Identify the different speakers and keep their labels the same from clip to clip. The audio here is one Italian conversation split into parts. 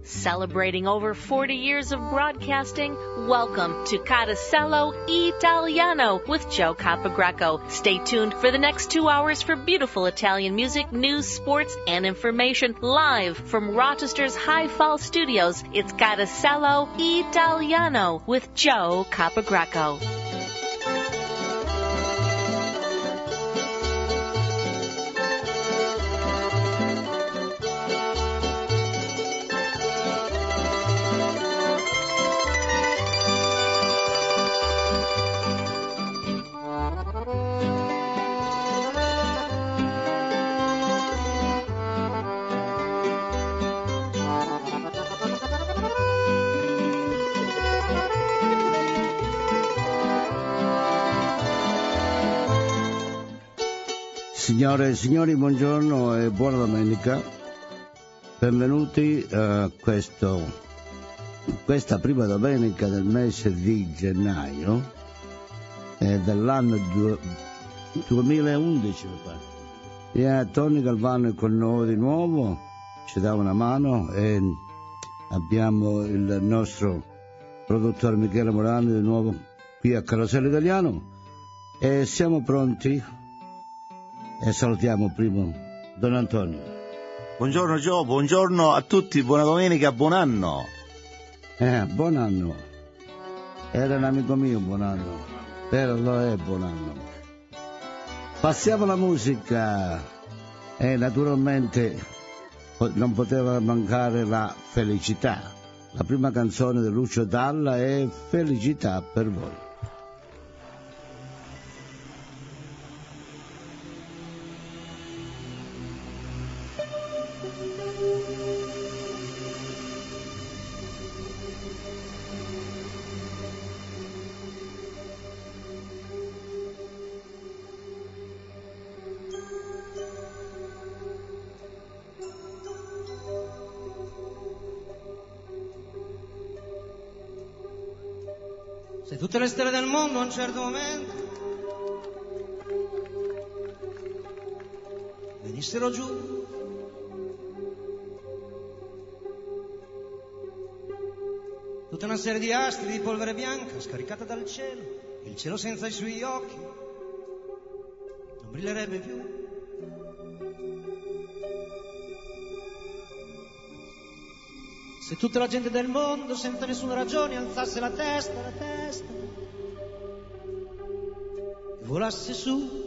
Speaker 1: Celebrating over 40 years of broadcasting, welcome to Carosello Italiano with Joe Capogreco. Stay tuned for the next 2 hours for beautiful Italian music, news, sports, and information live from Rochester's High Fall Studios. It's Carosello Italiano with Joe Capogreco.
Speaker 2: Signore e signori, buongiorno e buona domenica. Benvenuti a questa prima domenica del mese di gennaio dell'anno 2011, mi pare. Tony Galvano è con noi di nuovo, ci dà una mano, e abbiamo il nostro produttore Michele Morani di nuovo qui a Carosello Italiano e siamo pronti. E salutiamo prima Don Antonio.
Speaker 3: Buongiorno Gio, buongiorno a tutti, buona domenica, buon anno.
Speaker 2: Buon anno. Era un amico mio, buon anno. Però lo è buon anno. Passiamo alla musica. E naturalmente non poteva mancare la felicità. La prima canzone di Lucio Dalla è Felicità per voi.
Speaker 4: Se tutte le stelle del mondo a un certo momento venissero giù, tutta una serie di astri di polvere bianca scaricata dal cielo, il cielo senza i suoi occhi non brillerebbe più. Se tutta la gente del mondo senza nessuna ragione alzasse la testa e volasse su,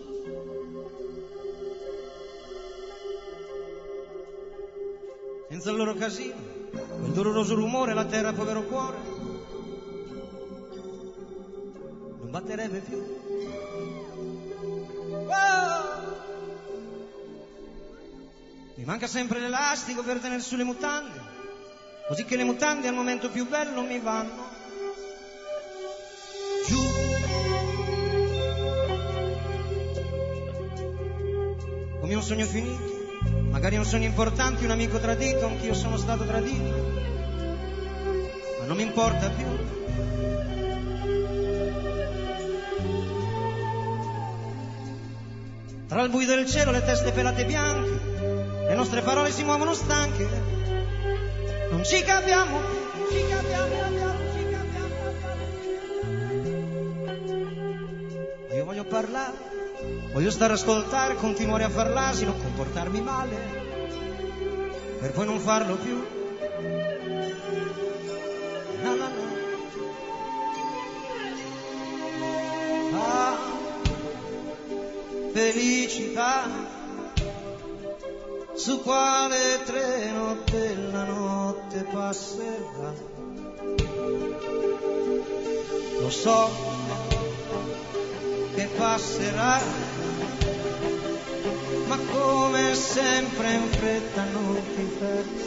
Speaker 4: senza il loro casino, quel doloroso rumore, la terra, povero cuore, non batterebbe più. Oh! Mi manca sempre l'elastico per tenere su le mutande, così che le mutande al momento più bello mi vanno giù. Come un sogno finito, magari un sogno importante, un amico tradito, anch'io sono stato tradito, ma non mi importa più. Tra il buio del cielo, le teste pelate bianche, le nostre parole si muovono stanche. Non ci capiamo, non ci capiamo. Io voglio parlare, voglio stare a ascoltare, continuare a far l'asino, comportarmi male, per poi non farlo più. No. Ah, felicità, su quale treno della notte passerà. Lo so che passerà, ma come sempre in fretta non ti fermi.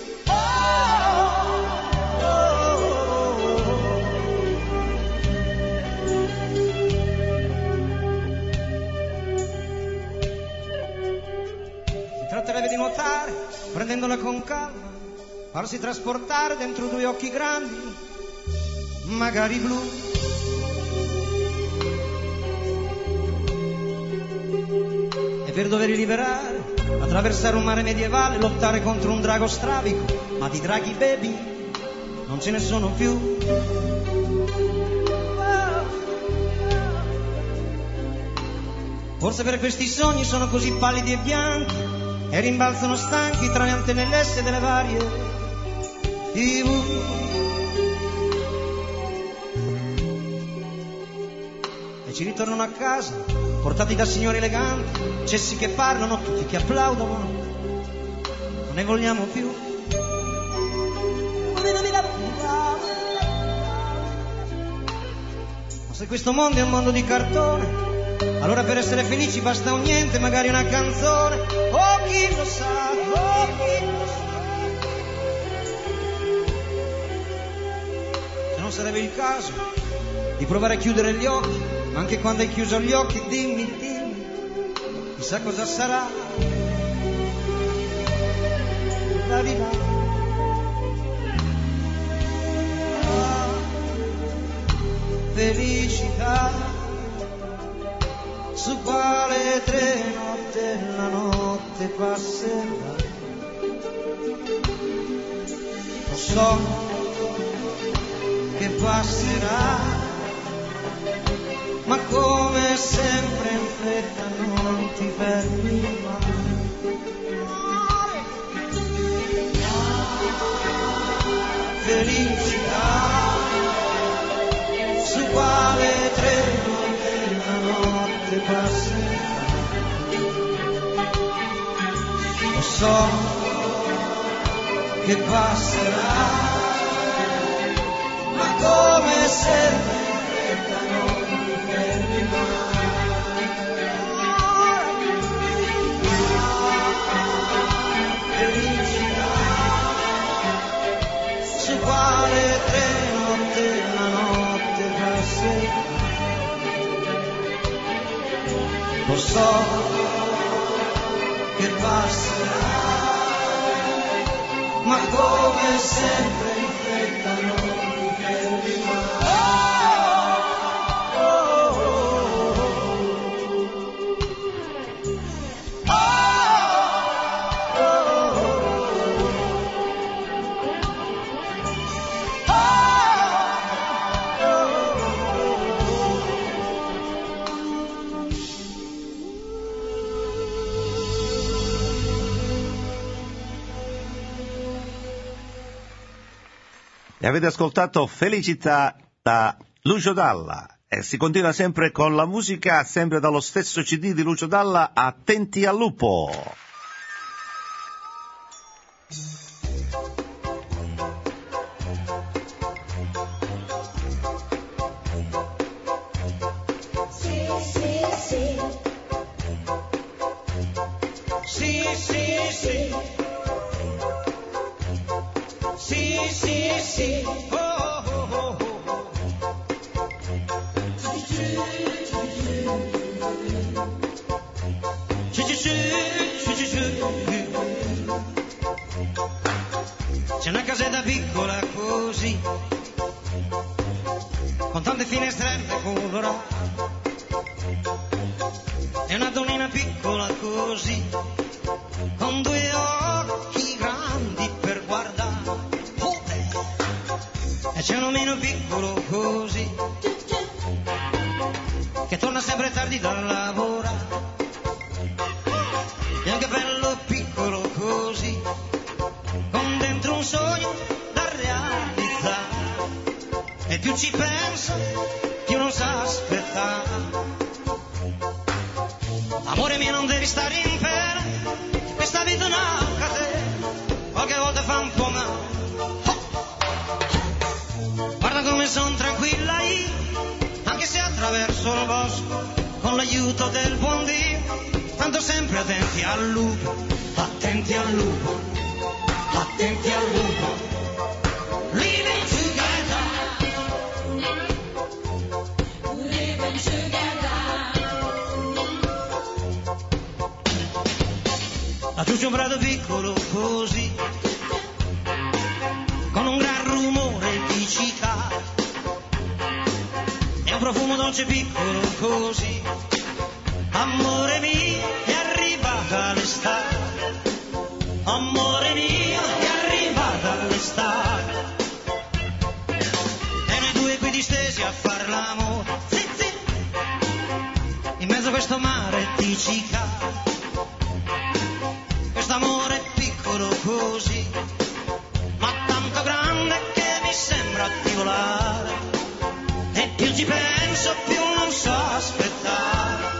Speaker 4: Tratterebbe di nuotare, prendendola con calma, farsi trasportare dentro due occhi grandi, magari blu. E per doverli liberare attraversare un mare medievale, lottare contro un drago strabico, ma di draghi baby non ce ne sono più. Forse per questi sogni sono così pallidi e bianchi e rimbalzano stanchi tra le antenellesse delle varie TV. E ci ritornano a casa, portati da signori eleganti, cessi che parlano, tutti che applaudono, non ne vogliamo più. Ma se questo mondo è un mondo di cartone, allora per essere felici basta un niente, magari una canzone. Oh, chi lo sa, oh, chi lo sa. Se non sarebbe il caso di provare a chiudere gli occhi, ma anche quando hai chiuso gli occhi dimmi, chissà cosa sarà. La vita, felicità, su quale treno della notte passerà. Lo so che passerà, ma come sempre in fretta non ti fermi mai. Felicità, su quale treno della notte passerà. Lo so che passerà, ma come sempre in fretta non ti fermi mai. Felicità, su quale treno della notte passerà. Lo so che passerà, ma come sempre in fretta non ti fermi mai.
Speaker 3: E avete ascoltato Felicità da Lucio Dalla. E si continua sempre con la musica, sempre dallo stesso CD di Lucio Dalla, Attenti al lupo.
Speaker 4: Sì, oh, oh, oh, oh. C'è una casetta piccola così, con tante finestrelle colorate, e una donnina piccola così, con due occhi grandi per guardare. E c'è un omino piccolo così, che torna sempre tardi dal lavoro, e un capello piccolo così, con dentro un sogno da realizzare. E più ci pensa, più non sa aspettare. Amore mio, non devi stare in pena, questa vita è una catena, qualche volta fa un po' male. Guarda come son tranquilla io, anche se attraverso il bosco, con l'aiuto del buon Dio, tanto sempre attenti al lupo, attenti al lupo, attenti al lupo. Living together, living together. Laggiù c'è un prato piccolo così, con un gran rumore di città, e un profumo dolce piccolo così. Amore mio, è arrivata l'estate, messi a fare l'amore, zizi, in mezzo a questo mare di cicale. Quest'amore piccolo così, ma tanto grande che mi sembra di volare, e più ci penso più non so aspettare.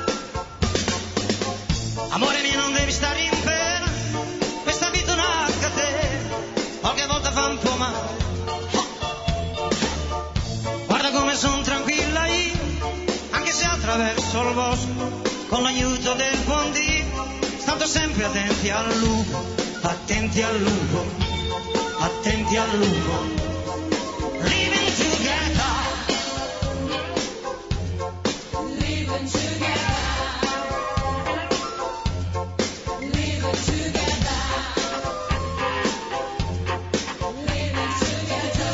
Speaker 4: Amore mio, non devi stare in pena, questa vita è una catena, qualche volta fa un po' male. Guarda come son tranquilla io, anche se attraverso il bosco, con l'aiuto del buon Dio, stando sempre attenti al lupo, attenti al lupo, attenti al lupo. Living together, living together, living together, living together.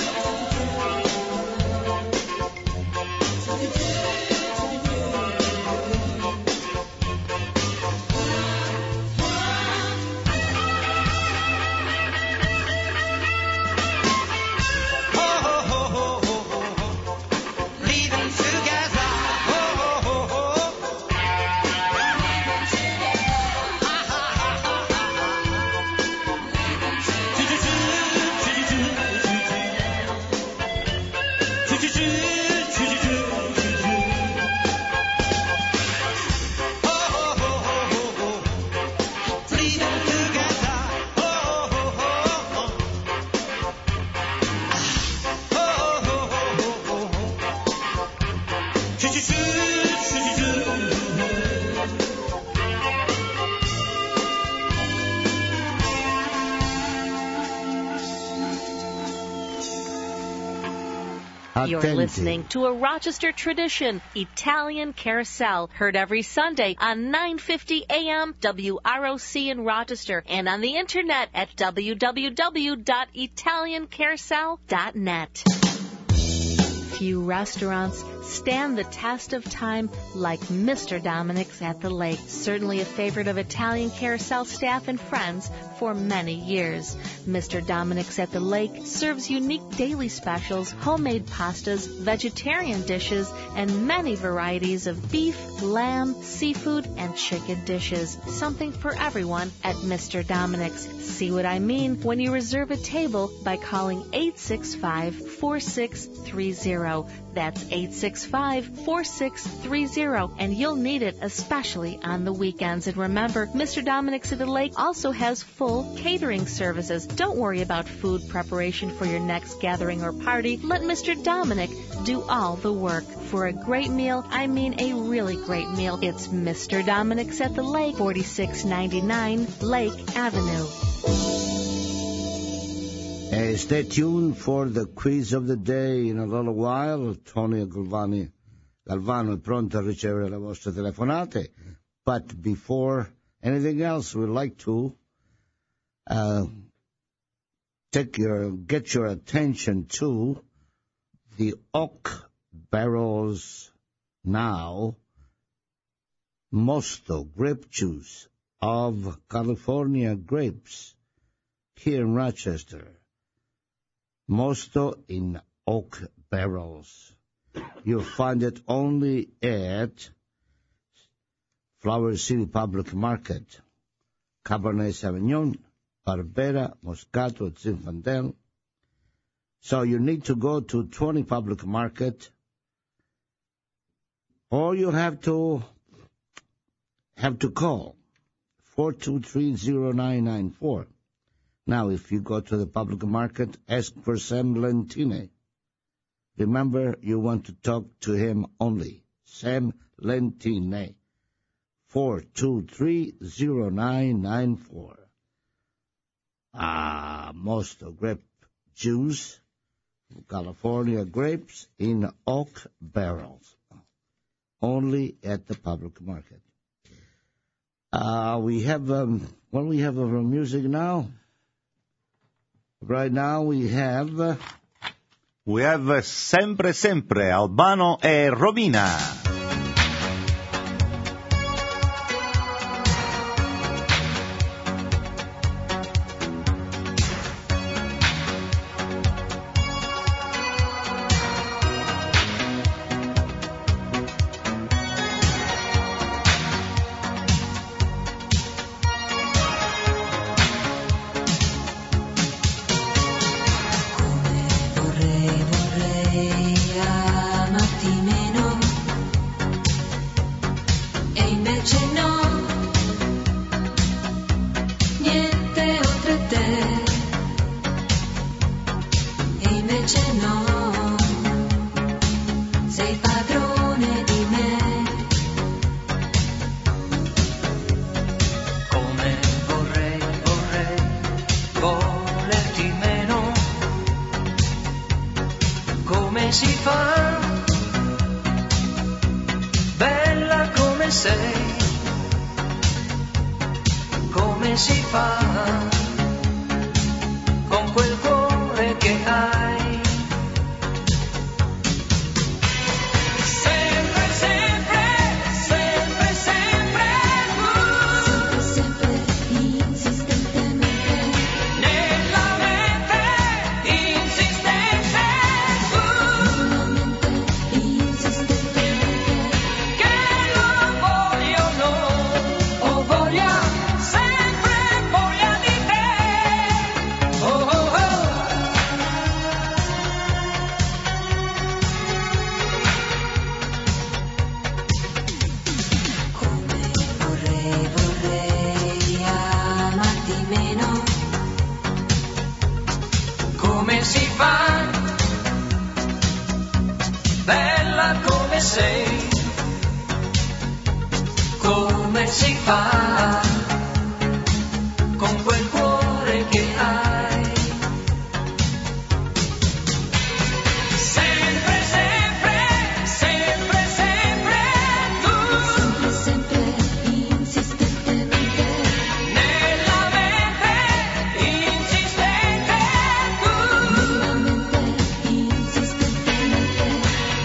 Speaker 1: You're listening to a Rochester tradition, Italian Carousel, heard every Sunday on 950 AM WROC in Rochester and on the internet at www.italiancarousel.net. Few restaurants stand the test of time like Mr. Dominic's at the Lake, certainly a favorite of Italian Carousel staff and friends for many years. Mr. Dominic's at the Lake serves unique daily specials, homemade pastas, vegetarian dishes, and many varieties of beef, lamb, seafood, and chicken dishes. Something for everyone at Mr. Dominic's. See what I mean when you reserve a table by calling 865-4630. That's 865-4630, and you'll need it especially on the weekends. And remember, Mr. Dominic's at the Lake also has full catering services. Don't worry about food preparation for your next gathering or party. Let Mr. Dominic do all the work. For a great meal, I mean a really great meal, it's Mr. Dominic's at the Lake, 4699 Lake Avenue.
Speaker 2: Stay tuned for the quiz of the day in a little while. Tony Galvano è pronto a ricevere le vostre telefonate. But before anything else, we'd like to get your attention to the oak barrels now Mosto grape juice of California grapes here in Rochester. Mosto in oak barrels. You'll find it only at Flower City Public Market. Cabernet Sauvignon, Barbera, Moscato, Zinfandel. So you need to go to 20 Public Market, or you have to call 423-0994. Now, if you go to the public market, ask for Sam Lentine. Remember, you want to talk to him only. Sam Lentine. 423-0994. Mosto grape juice, California grapes in oak barrels. Only at the public market. We have music now. Right now we have
Speaker 3: Sempre Sempre, Albano e Romina.
Speaker 5: si fa, bella come sei, come si fa, con quel cuore che hai. Sei, come si fa, con quel cuore che hai. Sempre, sempre, sempre, sempre tu. Sempre, sempre, insistentemente. Nella mente, insistente tu. Nella mente, insistentemente.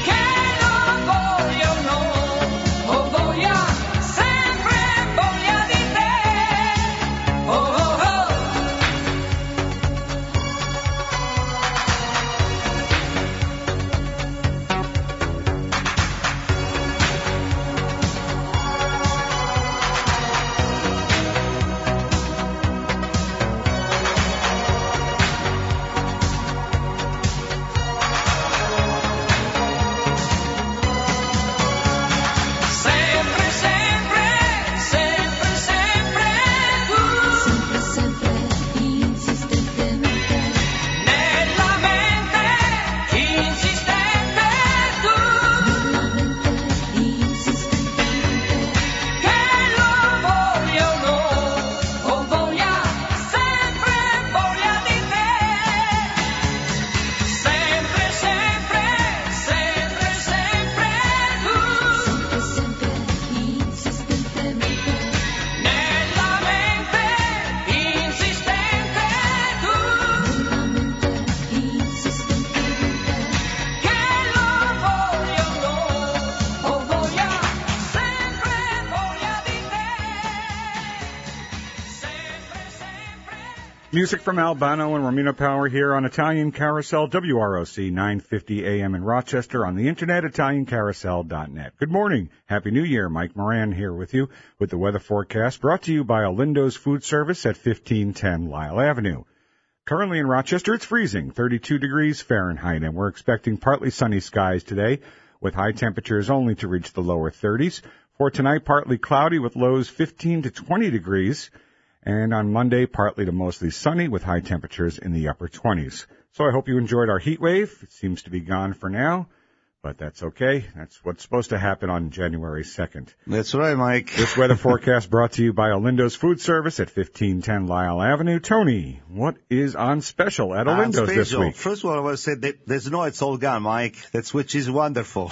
Speaker 6: Music from Albano and Romina Power here on Italian Carousel, WROC 950 AM in Rochester, on the internet, ItalianCarousel.net. Good morning. Happy New Year. Mike Moran here with you with the weather forecast brought to you by Olindo's Food Service at 1510 Lyle Avenue. Currently in Rochester, it's freezing, 32 degrees Fahrenheit, and we're expecting partly sunny skies today with high temperatures only to reach the lower 30s. For tonight, partly cloudy with lows 15 to 20 degrees. And on Monday, partly to mostly sunny with high temperatures in the upper 20s. So I hope you enjoyed our heat wave. It seems to be gone for now, but that's okay. That's what's supposed to happen on January 2nd.
Speaker 3: That's right, Mike.
Speaker 6: This weather forecast brought to you by Olindo's Food Service at 1510 Lyle Avenue. Tony, what is on special at Olindo's this week?
Speaker 3: First of all, I want to say that the snow, it's all gone, Mike. That's which is wonderful.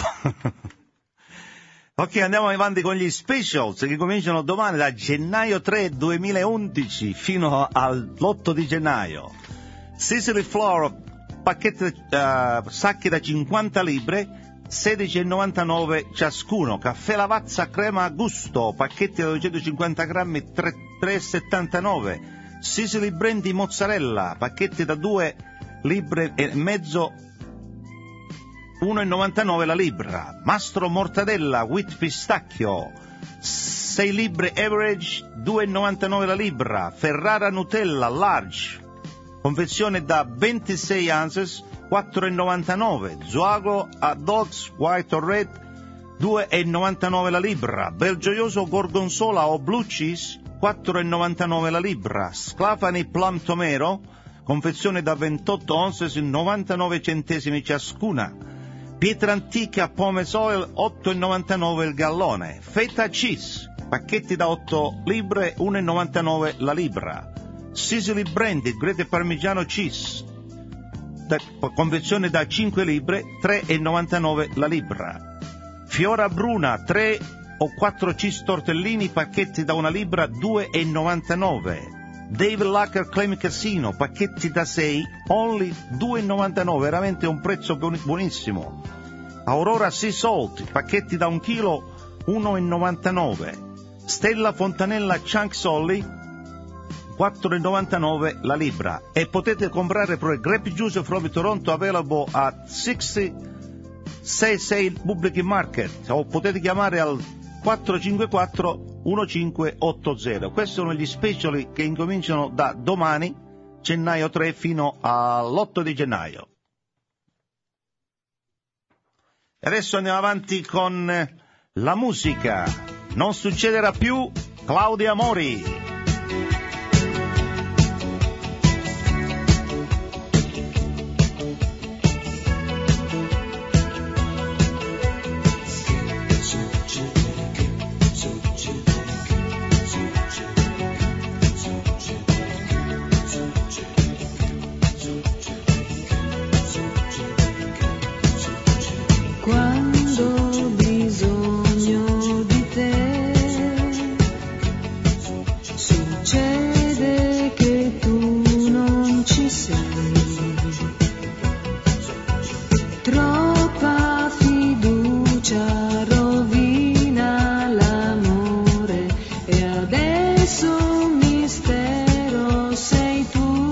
Speaker 3: Ok, andiamo avanti con gli specials che cominciano domani da gennaio 3 2011 fino all'8 di gennaio. Sicily Flour, pacchetti, sacchi da 50 libbre, 16,99 ciascuno. Caffè Lavazza crema a gusto, pacchetti da 250 grammi, 3,79. Sicily Brandy mozzarella, pacchetti da 2 libbre e mezzo, 1,99 la libra. Mastro mortadella wheat pistacchio, 6 libbre average, 2,99 la libra. Ferrara Nutella large, confezione da 26 ounces, 4,99. Zuago Adults white or red, 2,99 la libra. Belgioioso gorgonzola o blue cheese, 4,99 la libra. Sclafani Plum Tomero, confezione da 28 ounces, 99 centesimi ciascuna. Pietra antica Pomes Oil, 8,99 il gallone. Feta cheese, pacchetti da 8 libbre, 1,99 la libra. Sicily Brandy Grete Parmigiano cheese, confezione da 5 libbre, 3,99 la libra. Fiora Bruna, 3 o 4 cheese tortellini, pacchetti da 1 libra, 2,99. Dave Lacker Claim Casino, pacchetti da 6, only 2,99, veramente un prezzo buonissimo. Aurora Sea Salt, pacchetti da 1 chilo, 1,99. Stella Fontanella Chunk Solly, 4,99 la libra. E potete comprare per grape juice from Toronto, available at 66 Public Market, o potete chiamare al 454-1580. Questi sono gli speciali che incominciano da domani, gennaio 3, fino all'8 di gennaio. E adesso andiamo avanti con la musica. Non succederà più, Claudia Mori.
Speaker 5: Quando ho bisogno di te, succede che tu non ci sei. Troppa fiducia rovina l'amore e adesso un mistero sei tu.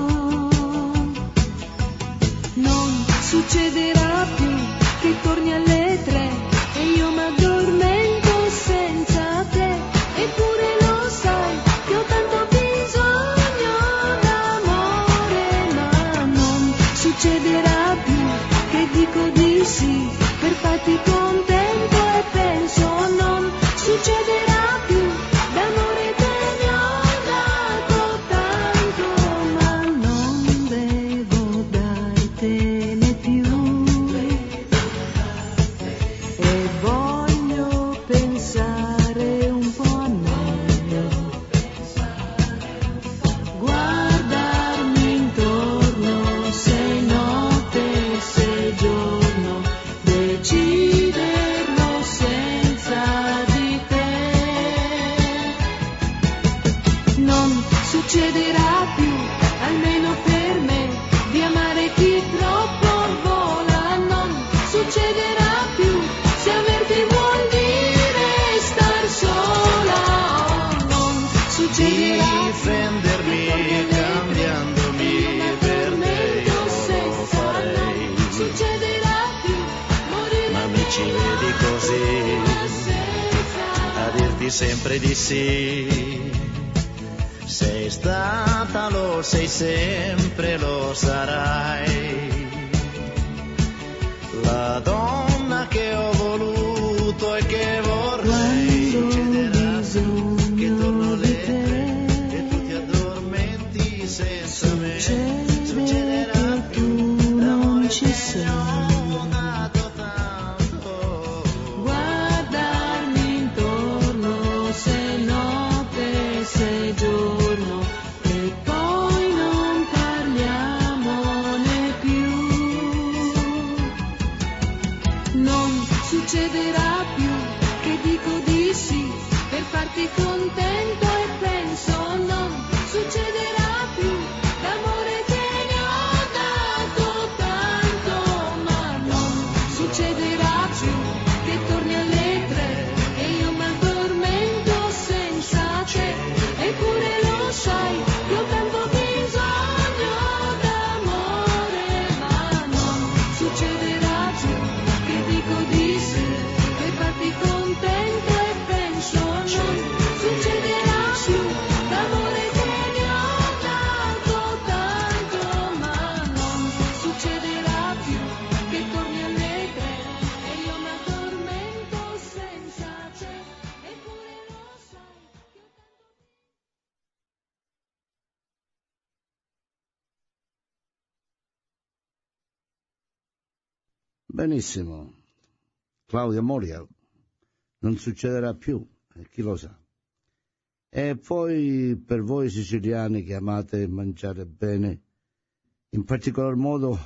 Speaker 5: Non succederà più che torni alle 3 e io m'addormento senza te, eppure lo sai che ho tanto bisogno d'amore, ma non succederà più che dico di sì per farti contento e penso non succederà più, d'amore te ne ho dato tanto, ma non devo dartene più. E voglio pensare un po' a me, guardarmi intorno, se notte, se giorno, deciderlo senza di te. Non succederà più, almeno per me, di amare chi troppo vola, non succederà più. Se averti vuol dire star sola, non succederà
Speaker 4: Difendermi cambiandomi per te io lo farei,
Speaker 5: non succederà più, morire
Speaker 4: ma mi ci vedi così a dirti sempre di sì. Sei stata, lo sei sempre, lo sarai, la donna che ho voluto e che vorrei. Succederà che torno alle 3 e tu ti addormenti senza me. Succederà
Speaker 5: che tu non ci sei.
Speaker 4: ho dato tanto.
Speaker 5: Guardarmi intorno, se notte, se giorno, e poi non parliamone più. Non succederà più che dico di sì per farti contento e penso non succederà più, d'amore te ne ho dato tanto, ma non succederà più che torni alle 3 e io m'addormento senza te, eppure lo sai che ho tanto bisogno d'amore, ma non succederà più che dico di sì per farti contento e penso non succederà più, d'amore te ne ho dato tanto, ma non succederà più che torni alle 3 e io m'addormento senza te, eppure lo sai che ho tanto.
Speaker 2: Benissimo. Claudia Moria, non succederà più, chi lo sa. E poi per voi siciliani che amate mangiare bene, in particolar modo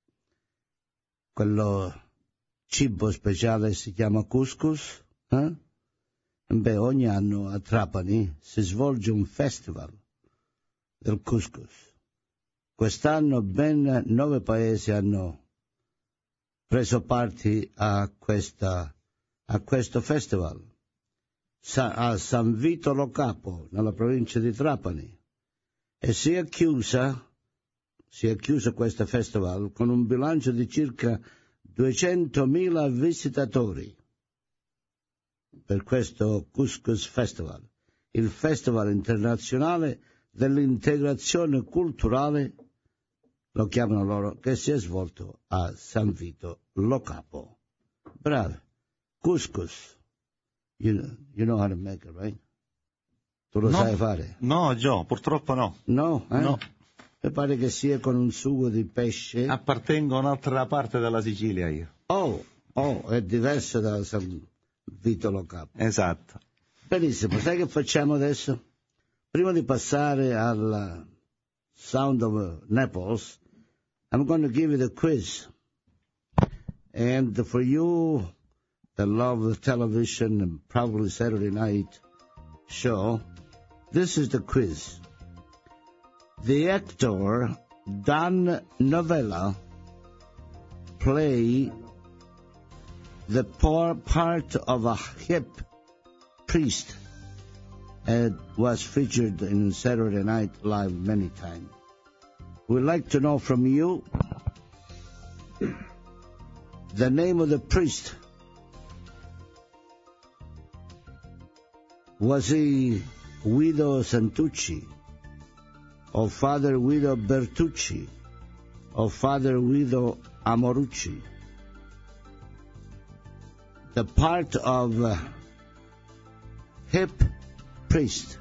Speaker 2: quello cibo speciale si chiama couscous. Beh, ogni anno a Trapani si svolge un festival del couscous. Quest'anno ben 9 paesi hanno preso parte a questo festival. A San Vito Lo Capo, nella provincia di Trapani, e si è chiuso questo festival con un bilancio di circa 200.000 visitatori per questo Couscous Festival, il festival internazionale dell'integrazione culturale, lo chiamano loro, che si è svolto a San Vito Lo Capo. Bravo, couscous. You know how to make it, right? Tu lo sai fare?
Speaker 3: No, Joe, purtroppo no.
Speaker 2: No?
Speaker 3: No.
Speaker 2: Mi pare che sia con un sugo di pesce.
Speaker 3: Appartengo a un'altra parte della Sicilia io.
Speaker 2: Oh, è diverso da San Vito Lo Capo.
Speaker 3: Esatto.
Speaker 2: Benissimo, sai che facciamo adesso? Prima di passare al Sound of Naples, I'm going to give you the quiz. And for you that love television and probably Saturday night show, this is the quiz. The actor Don Novella played the part of a hip priest and was featured in Saturday Night Live many times. We'd like to know from you the name of the priest. Was he Guido Santucci, or Father Guido Bertucci, or Father Guido Amorucci? The part of hip priest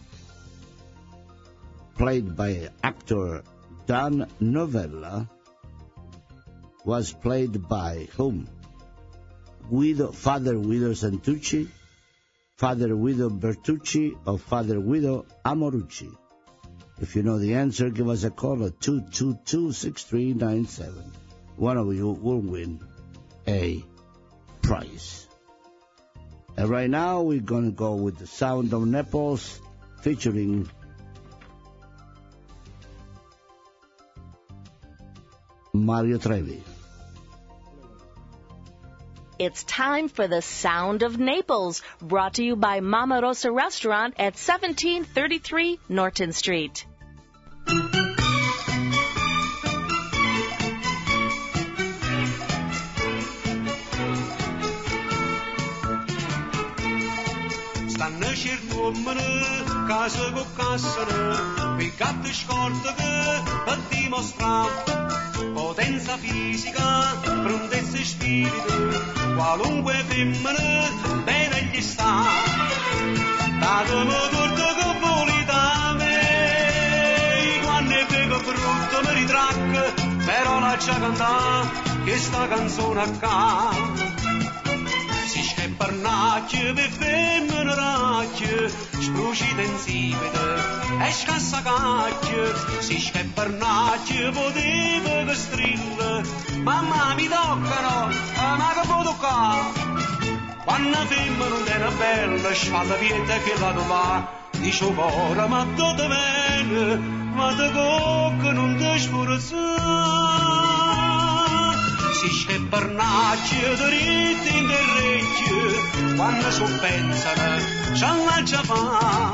Speaker 2: played by actor Don Novella was played by whom? Father Guido Santucci, Father Guido Bertucci, or Father Guido Amorucci? If you know the answer, give us a call at 222-6397. One of you will win a prize. And right now we're going to go with the Sound of Naples featuring Mario Trevi.
Speaker 1: It's time for the Sound of Naples, brought to you by Mama Rosa Restaurant at 1733 Norton Street.
Speaker 4: Stanno certi uomini, casa con cassano, piccate scorte per dimostrare potenza fisica, prontezza e spirito, qualunque femmina bene gli sta. Datemi tutto che volete me, quando è vero brutto mi ritracca, però lascia cantare questa canzone a ca. Si sceppernacchio per femmina racchio, sprucita insipida e scassacacchio. Si sceppernacchio poteva che strilla, mamma mi toccano, ma che può toccare? Quando femmina non era bella, sfalda pieta che la va, dice ora ma tutto bene, ma te cocca non ti sfurzare. Si sceppernacchio dritti in derrecchio, quando si pensano, c'ha la già fa.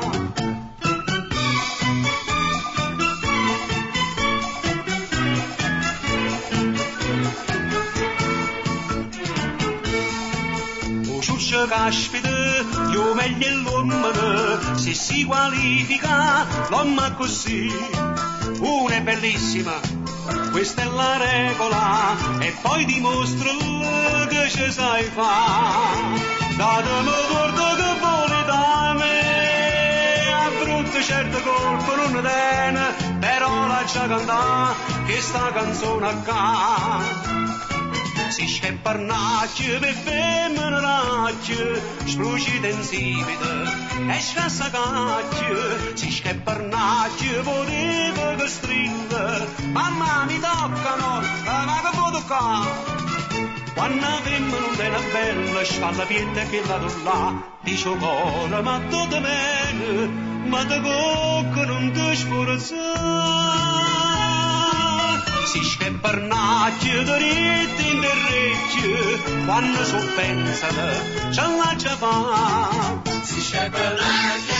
Speaker 4: Ciuccio caspita, io meglio è l'uomo, se si qualifica l'uomo così. Una è bellissima, questa è la regola, e poi dimostro che ci sai fare. Datemi tutto che vuole da me, a brutto certo colpo non tiene, però lascia cantare questa canzone a ca. Si sceppernacchio per femmina racchio, sprucita insipida e scassacacchio. Si sceppernacchio poteva che strilla, mamma quando avemmo una bella spalla piena che la là, dice cuore ma tutto bene, ma da cocco non ti sforzare. Si scappernacchio diritti in derrecchio, quando so pensano, c'è la già fa. Si scappernacchio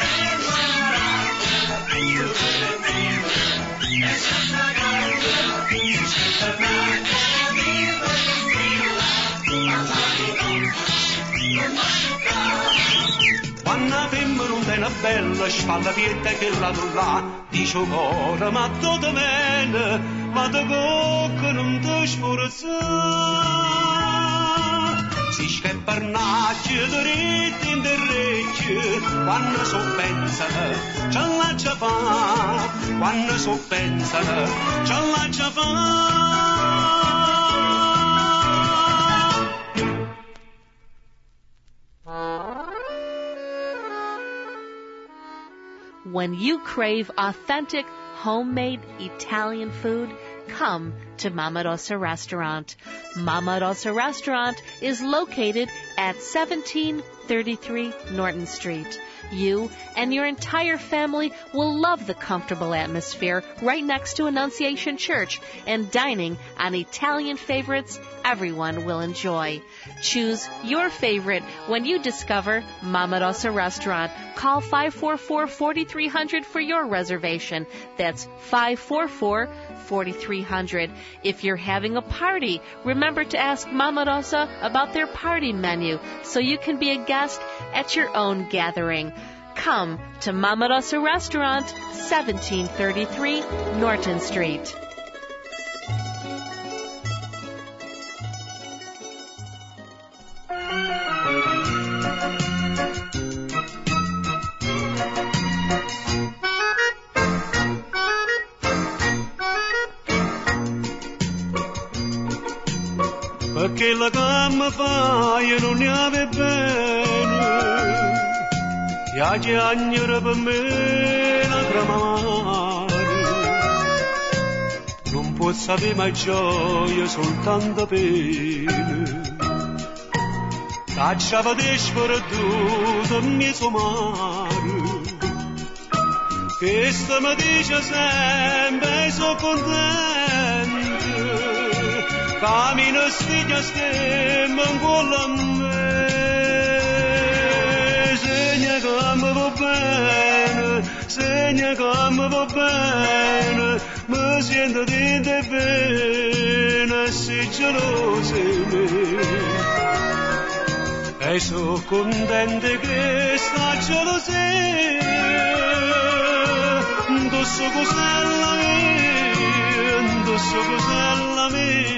Speaker 4: quando avemmo una bella spalla pietta che la là, dice cuore ma tutto bene, ma da cocco non ti sforzare. Si scappernacchio diritti in derrecchio, quando so pensano, c'è la già fa, quando so pensano, c'è la già fa.
Speaker 1: When you crave authentic, homemade Italian food, come to Mamma Rosa Restaurant. Mamma Rosa Restaurant is located at 1733 Norton Street. You and your entire family will love the comfortable atmosphere right next to Annunciation Church and dining on Italian favorites everyone will enjoy. Choose your favorite when you discover Mamma Rosa Restaurant. Call 544-4300 for your reservation. That's 544-4300. If you're having a party, remember to ask Mamma Rosa about their party menu so you can be a guest at your own gathering. Come to Mamma Rosa Restaurant, 1733 Norton Street.
Speaker 4: Perché la gamma fa io non ne ave bene, ya chiagnere per me la cremamare, non può sapere mai gioia soltanto pena, cacciava di sperduto mi somare, che sta mi dice sempre sono contento. Cammino stiglia stemma ancora a me, segna che mi va bene, segna che mi va bene, mi sento di te bene, sei geloso di me. E sono contenta che sta gelosia, indosso cos'è la mia, indosso cos'è la mia.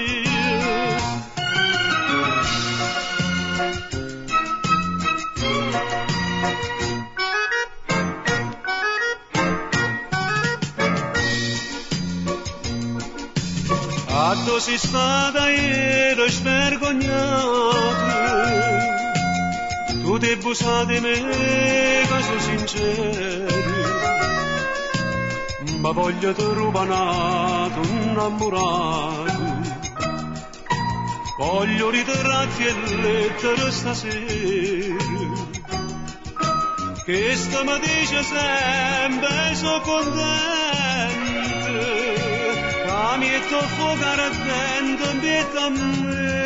Speaker 4: Quando sei stata ero svergognata, tu ti busato di me che sono sincero, ma voglio te rubanato innamorato, voglio ritratti e lettere stasera, che sta mi dice sempre sono contento. Mi è fuoco ardente, invita a me,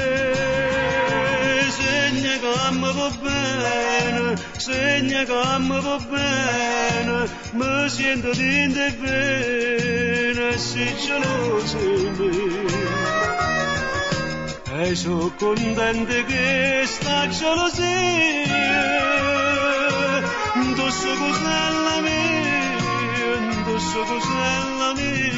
Speaker 4: segna che mi va bene, segna che mi va bene, mi sento di te bene, sei geloso di me. E sono contenta che sta gelosia, indosso cos'è la mia, indosso cos'è la mia.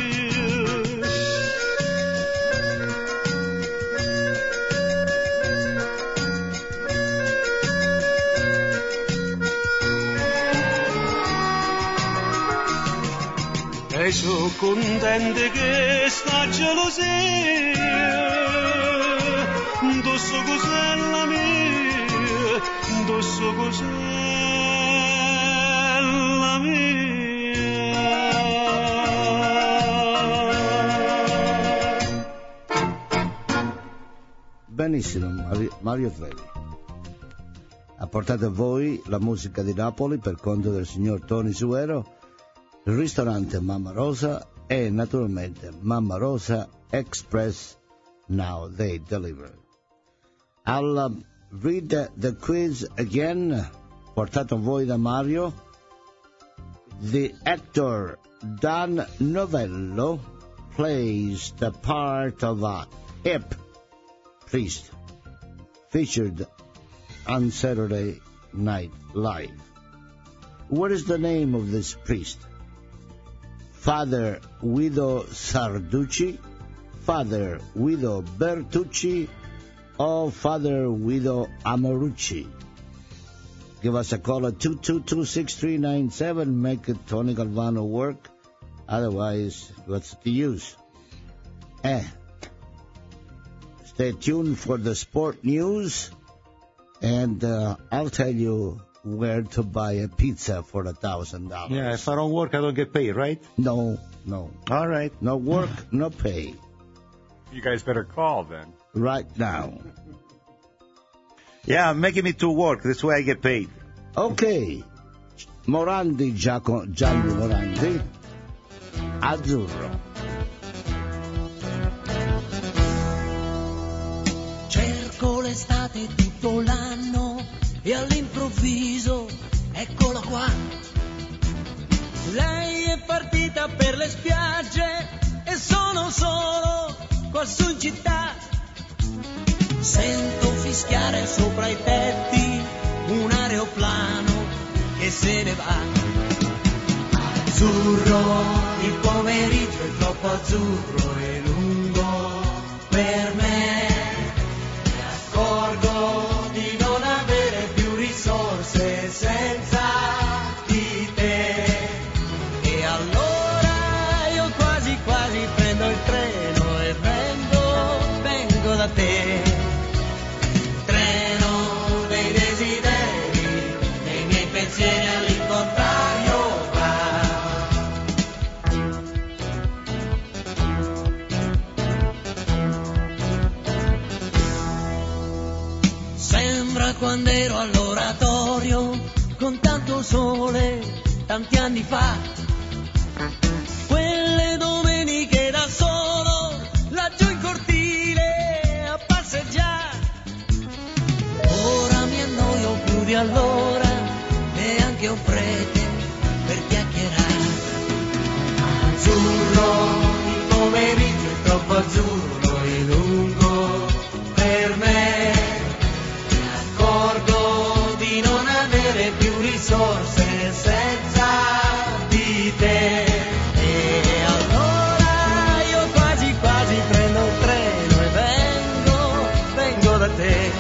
Speaker 4: E sono contenta che sta gelosia, indosso cos'è la mia, indosso cos'è la mia.
Speaker 2: benissimo, Mario Frevi. Ha portato a voi la musica di Napoli per conto del signor Tony Suero, il ristorante Mamma Rosa e naturalmente Mamma Rosa Express. Now they deliver. I'll read the quiz again, portato a voi da Mario. The actor Dan Novello plays the part of a hip priest featured on Saturday Night Live. What is the name of this priest? Father Guido Sarducci, Father Guido Bertucci, or Father Guido Amorucci? Give us a call at 222-6397. Make it Tony Galvano work. Otherwise, what's the use? Stay tuned for the sport news, and I'll tell you where to buy a pizza for $1,000.
Speaker 3: Yeah, if I don't work, I don't get paid, right?
Speaker 2: No.
Speaker 3: All right.
Speaker 2: No work, no pay.
Speaker 6: You guys better call then.
Speaker 2: Right now.
Speaker 3: Yeah, making me to work. That's why I get paid.
Speaker 2: Ok. Morandi, Gianni Morandi. Azzurro.
Speaker 7: Cerco l'estate tutto l'anno e all'improvviso eccola qua. Lei è partita per le spiagge e sono solo qua su in città. Sento fischiare sopra i tetti un aeroplano che se ne va. Azzurro, il pomeriggio è troppo azzurro e lungo per me. Mi accorgo di non avere più risorse senza di te. E allora io quasi prendo il treno e vengo da te. Treno dei desideri, dei miei pensieri all'incontrario va. Sembra quando ero all'oratorio con tanto sole, tanti anni fa. Quelle domeniche da solo, laggiù in cortile a passeggiare. Ora mi annoio più di allora, neanche un prete per chiacchierare. Azzurro, il pomeriggio è troppo azzurro e lungo per me. Mi accorgo di non avere più risorse senza di te. E allora io quasi prendo il treno e vengo da te.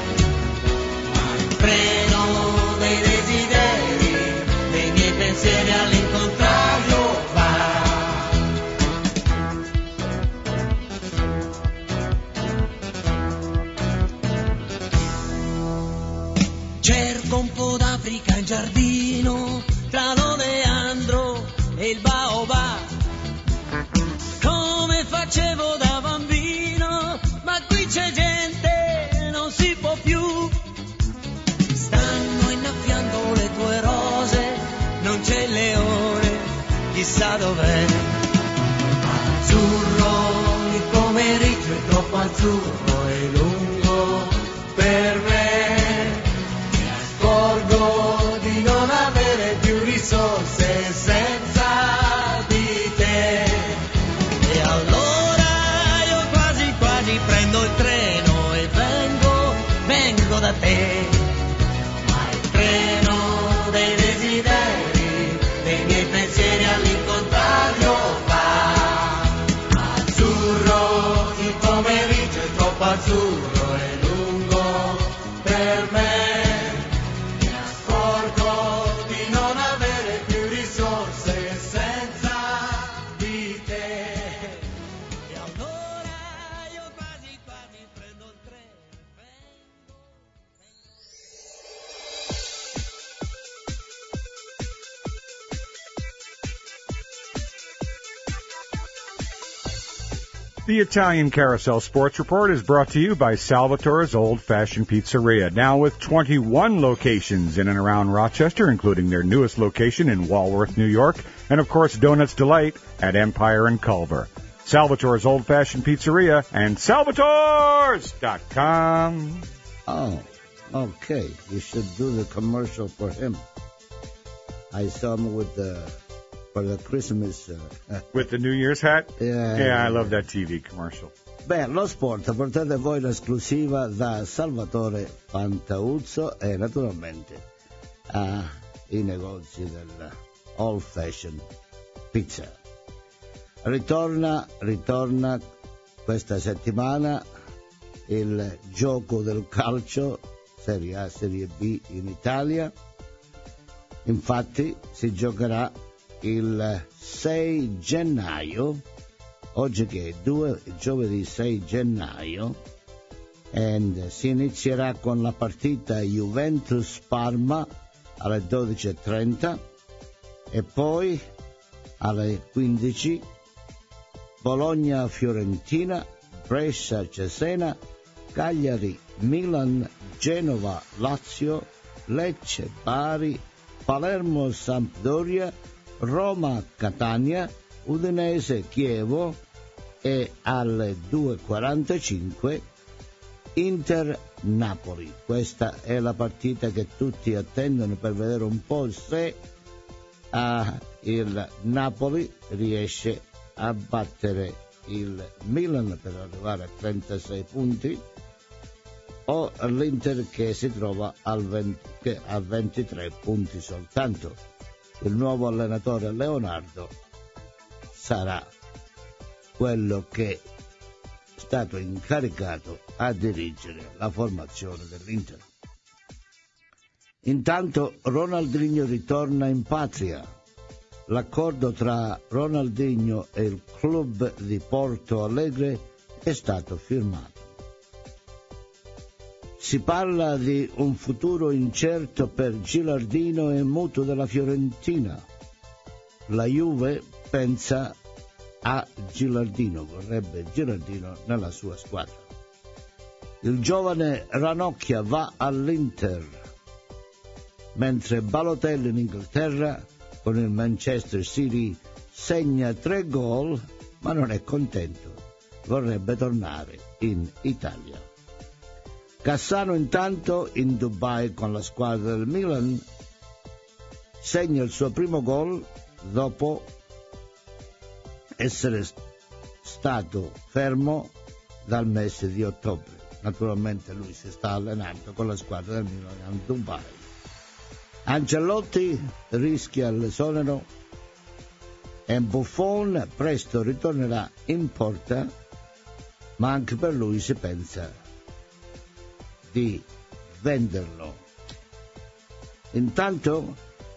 Speaker 7: Treno dei desideri, dei miei pensieri all'incontrario va. Cerco un po' d'Africa in giardino, tra l'oleandro e il baobab, come facevo da bambino, ma qui c'è gente, non si può più. Stanno innaffiando le tue rose, non c'è il leone, chissà dov'è. Azzurro, il pomeriggio è troppo azzurro e lungo per me. Mi accorgo di non avere più risorse senza di te. E allora io quasi prendo il treno e vengo da te. Treno dei desideri, dei miei pensieri all'incontrario va. Azzurro, il pomeriggio è troppo azzurro e lungo per me. Mi accorgo di non avere più risorse
Speaker 6: The Italian Carousel Sports Report is brought to you by Salvatore's Old Fashioned Pizzeria, now with 21 locations in and around Rochester, including their newest location in Walworth, New York, and of course Donuts Delight at Empire and Culver. Salvatore's Old Fashioned Pizzeria and salvatores.com.
Speaker 2: Oh, okay. You should do the commercial for him. I saw him with for the Christmas.
Speaker 6: With the New Year's hat?
Speaker 2: Yeah,
Speaker 6: I love that TV commercial.
Speaker 2: Beh, lo sport portate a voi l'esclusiva da Salvatore Fantauzzo e naturalmente i negozi del Old Fashioned Pizza. Ritorna questa settimana il gioco del calcio Serie A, Serie B in Italia. Infatti si giocherà il 6 gennaio, oggi che è giovedì 6 gennaio, e si inizierà con la partita Juventus-Parma alle 12:30 e poi alle 15 Bologna-Fiorentina, Brescia-Cesena, Cagliari-Milan, Genova-Lazio, Lecce-Bari, Palermo-Sampdoria, Roma-Catania, Udinese-Chievo e alle 2:45 Inter-Napoli. Questa è la partita che tutti attendono per vedere un po' se il Napoli riesce a battere il Milan per arrivare a 36 punti o l'Inter che si trova a 23 punti soltanto. Il nuovo allenatore Leonardo sarà quello che è stato incaricato a dirigere la formazione dell'Inter. Intanto Ronaldinho ritorna in patria. L'accordo tra Ronaldinho e il club di Porto Alegre è stato firmato. Si parla di un futuro incerto per Gilardino e mutuo della Fiorentina. La Juve pensa a Gilardino, vorrebbe Gilardino nella sua squadra. Il giovane Ranocchia va all'Inter, mentre Balotelli in Inghilterra con il Manchester City segna 3 gol, ma non è contento, vorrebbe tornare in Italia. Cassano intanto in Dubai con la squadra del Milan segna il suo primo gol dopo essere stato fermo dal mese di ottobre. Naturalmente lui si sta allenando con la squadra del Milan a Dubai. Ancelotti rischia l'esonero e Buffon presto ritornerà in porta, ma anche per lui si pensa di venderlo. Intanto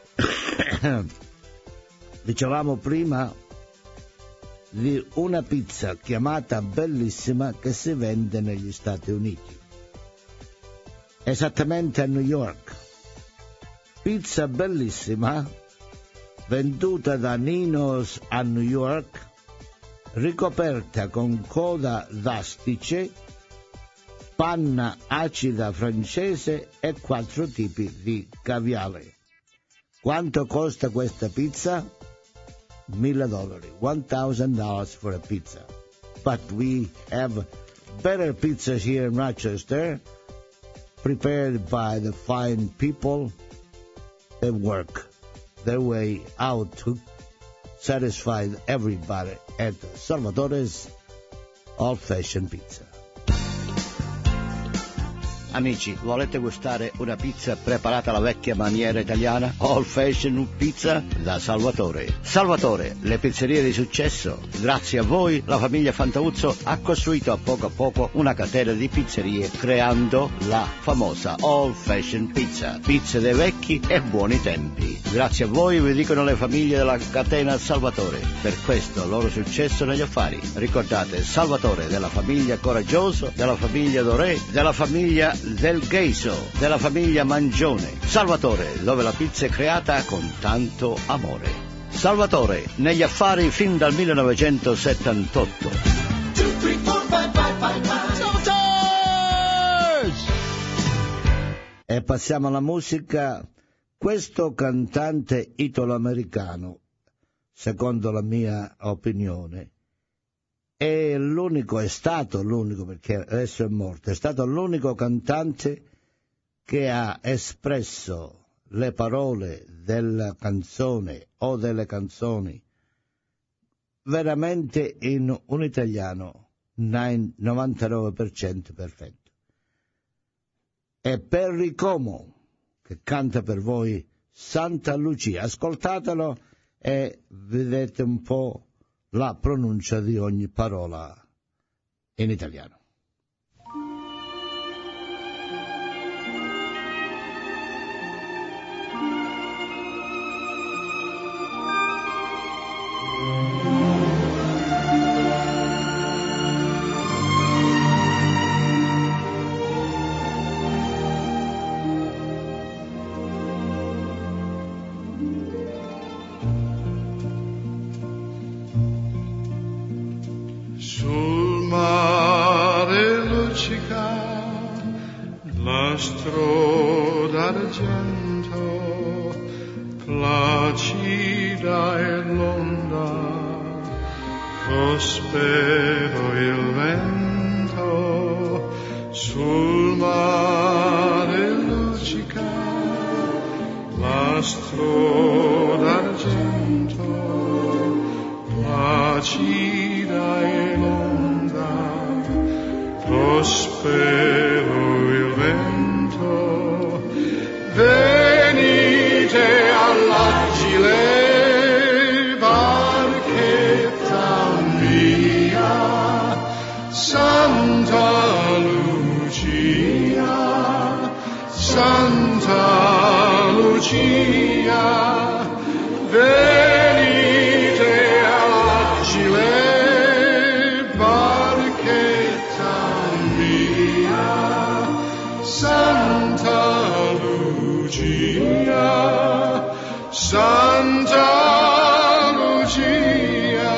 Speaker 2: dicevamo prima di una pizza chiamata Bellissima che si vende negli Stati Uniti, esattamente a New York. Pizza Bellissima venduta da Nino's a New York, ricoperta con coda d'astice, panna acida francese e 4 tipi di caviale. Quanto costa questa pizza? $1,000, $1,000 for a pizza. But we have better pizzas here in Rochester, prepared by the fine people that work their way out to satisfy everybody at Salvatore's Old Fashioned Pizza. Amici, volete gustare una pizza preparata alla vecchia maniera italiana? Old Fashioned Pizza da Salvatore. Salvatore, le pizzerie di successo. Grazie a voi, la famiglia Fantauzzo ha costruito a poco una catena di pizzerie, creando la famosa Old Fashioned Pizza. Pizze dei vecchi e buoni tempi. Grazie a voi, vi dicono le famiglie della catena Salvatore. Per questo loro successo negli affari. Ricordate Salvatore della famiglia Coraggioso, della famiglia Doré, della famiglia Del Gheiso, della famiglia Mangione. Salvatore, dove la pizza è creata con tanto amore. Salvatore, negli affari fin dal 1978. E passiamo alla musica. Questo cantante italo-americano, secondo la mia opinione, è stato l'unico, perché adesso è morto, è stato l'unico cantante che ha espresso le parole della canzone o delle canzoni veramente in un italiano 99% perfetto. È Perry Como che canta per voi Santa Lucia. Ascoltatelo e vedete un po' la pronuncia di ogni parola in italiano.
Speaker 8: Placida e l'onda, prospero il vento, sul mare luccica, l'astro d'argento, placida e l'onda, prospero il vento, venite all'agile barchetta mia, Santa Lucia, Santa Lucia, venite all'agile barchetta mia, Santa Lucia, Santa Lucia.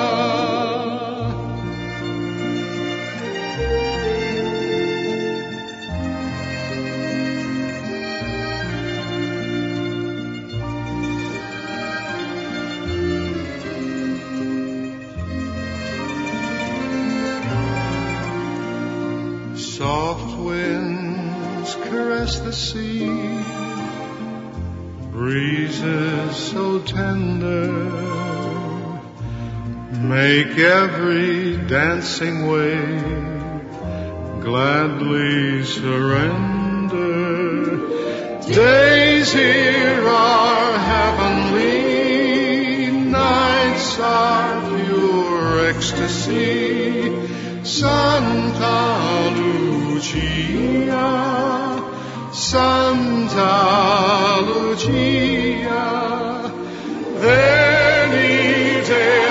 Speaker 8: Soft winds caress the sea, breezes so tender make every dancing wave gladly surrender. Days here are heavenly, nights are pure ecstasy. Santa Lucia, Santa Lucia, venite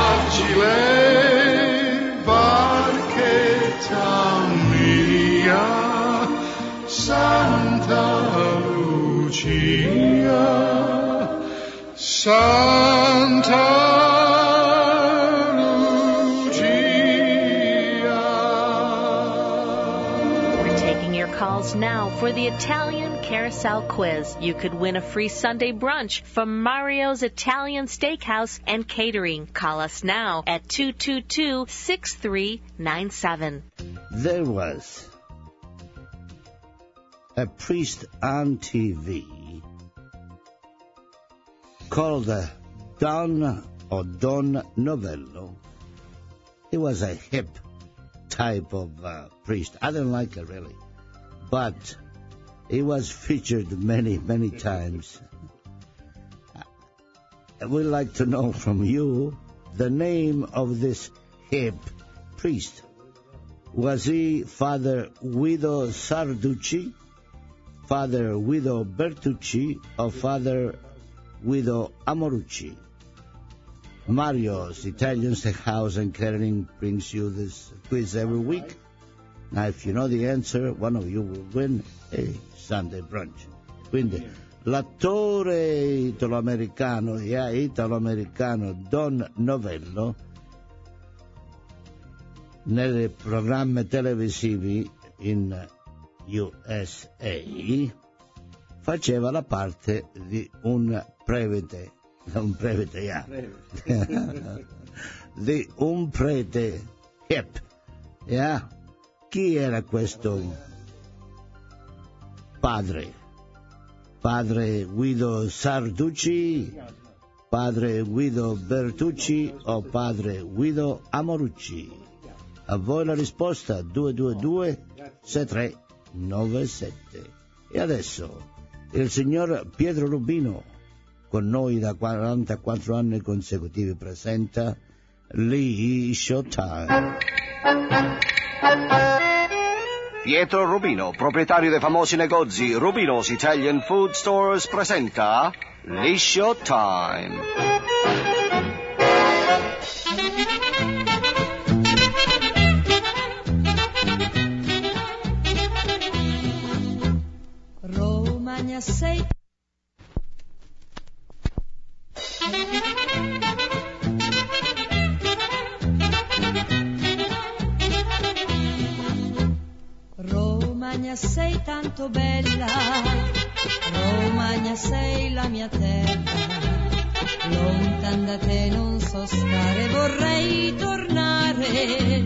Speaker 8: all'agile barchetta mia, Santa Lucia, Santa
Speaker 1: calls now for the Italian Carousel Quiz. You could win a free Sunday brunch from Mario's Italian Steakhouse and Catering. Call us now at 222-6397.
Speaker 2: There was a priest on TV called Don Novello. He was a hip type of priest. I didn't like it really, but he was featured many, many times. We'd like to know from you the name of this hip priest. Was he Father Guido Sarducci, Father Guido Bertucci, or Father Guido Amorucci? Mario's Italian Steakhouse and Catering brings you this quiz every week. Now, if you know the answer, one of you will win a Sunday brunch. Quindi, l'attore italo-americano Don Novello, nei programmi televisivi in USA, faceva la parte di un prete, di un prete. Yeah. Chi era questo padre? Padre Guido Sarducci, padre Guido Bertucci o padre Guido Amorucci? A voi la risposta 222-6397. E adesso il signor Pietro Rubino, con noi da 44 anni consecutivi, presenta Lee Showtime.
Speaker 9: Pietro Rubino, proprietario dei famosi negozi Rubino's Italian Food Stores, presenta Liscio Time.
Speaker 5: Romagna sei. Romagna sei tanto bella, Romagna sei la mia terra, lontan da te non so stare, vorrei tornare.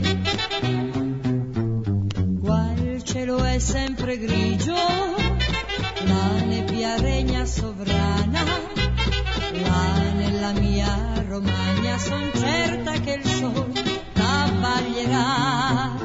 Speaker 5: Qua il cielo è sempre grigio, la nebbia regna sovrana, là nella mia Romagna son certa che il sole t'abbaglierà.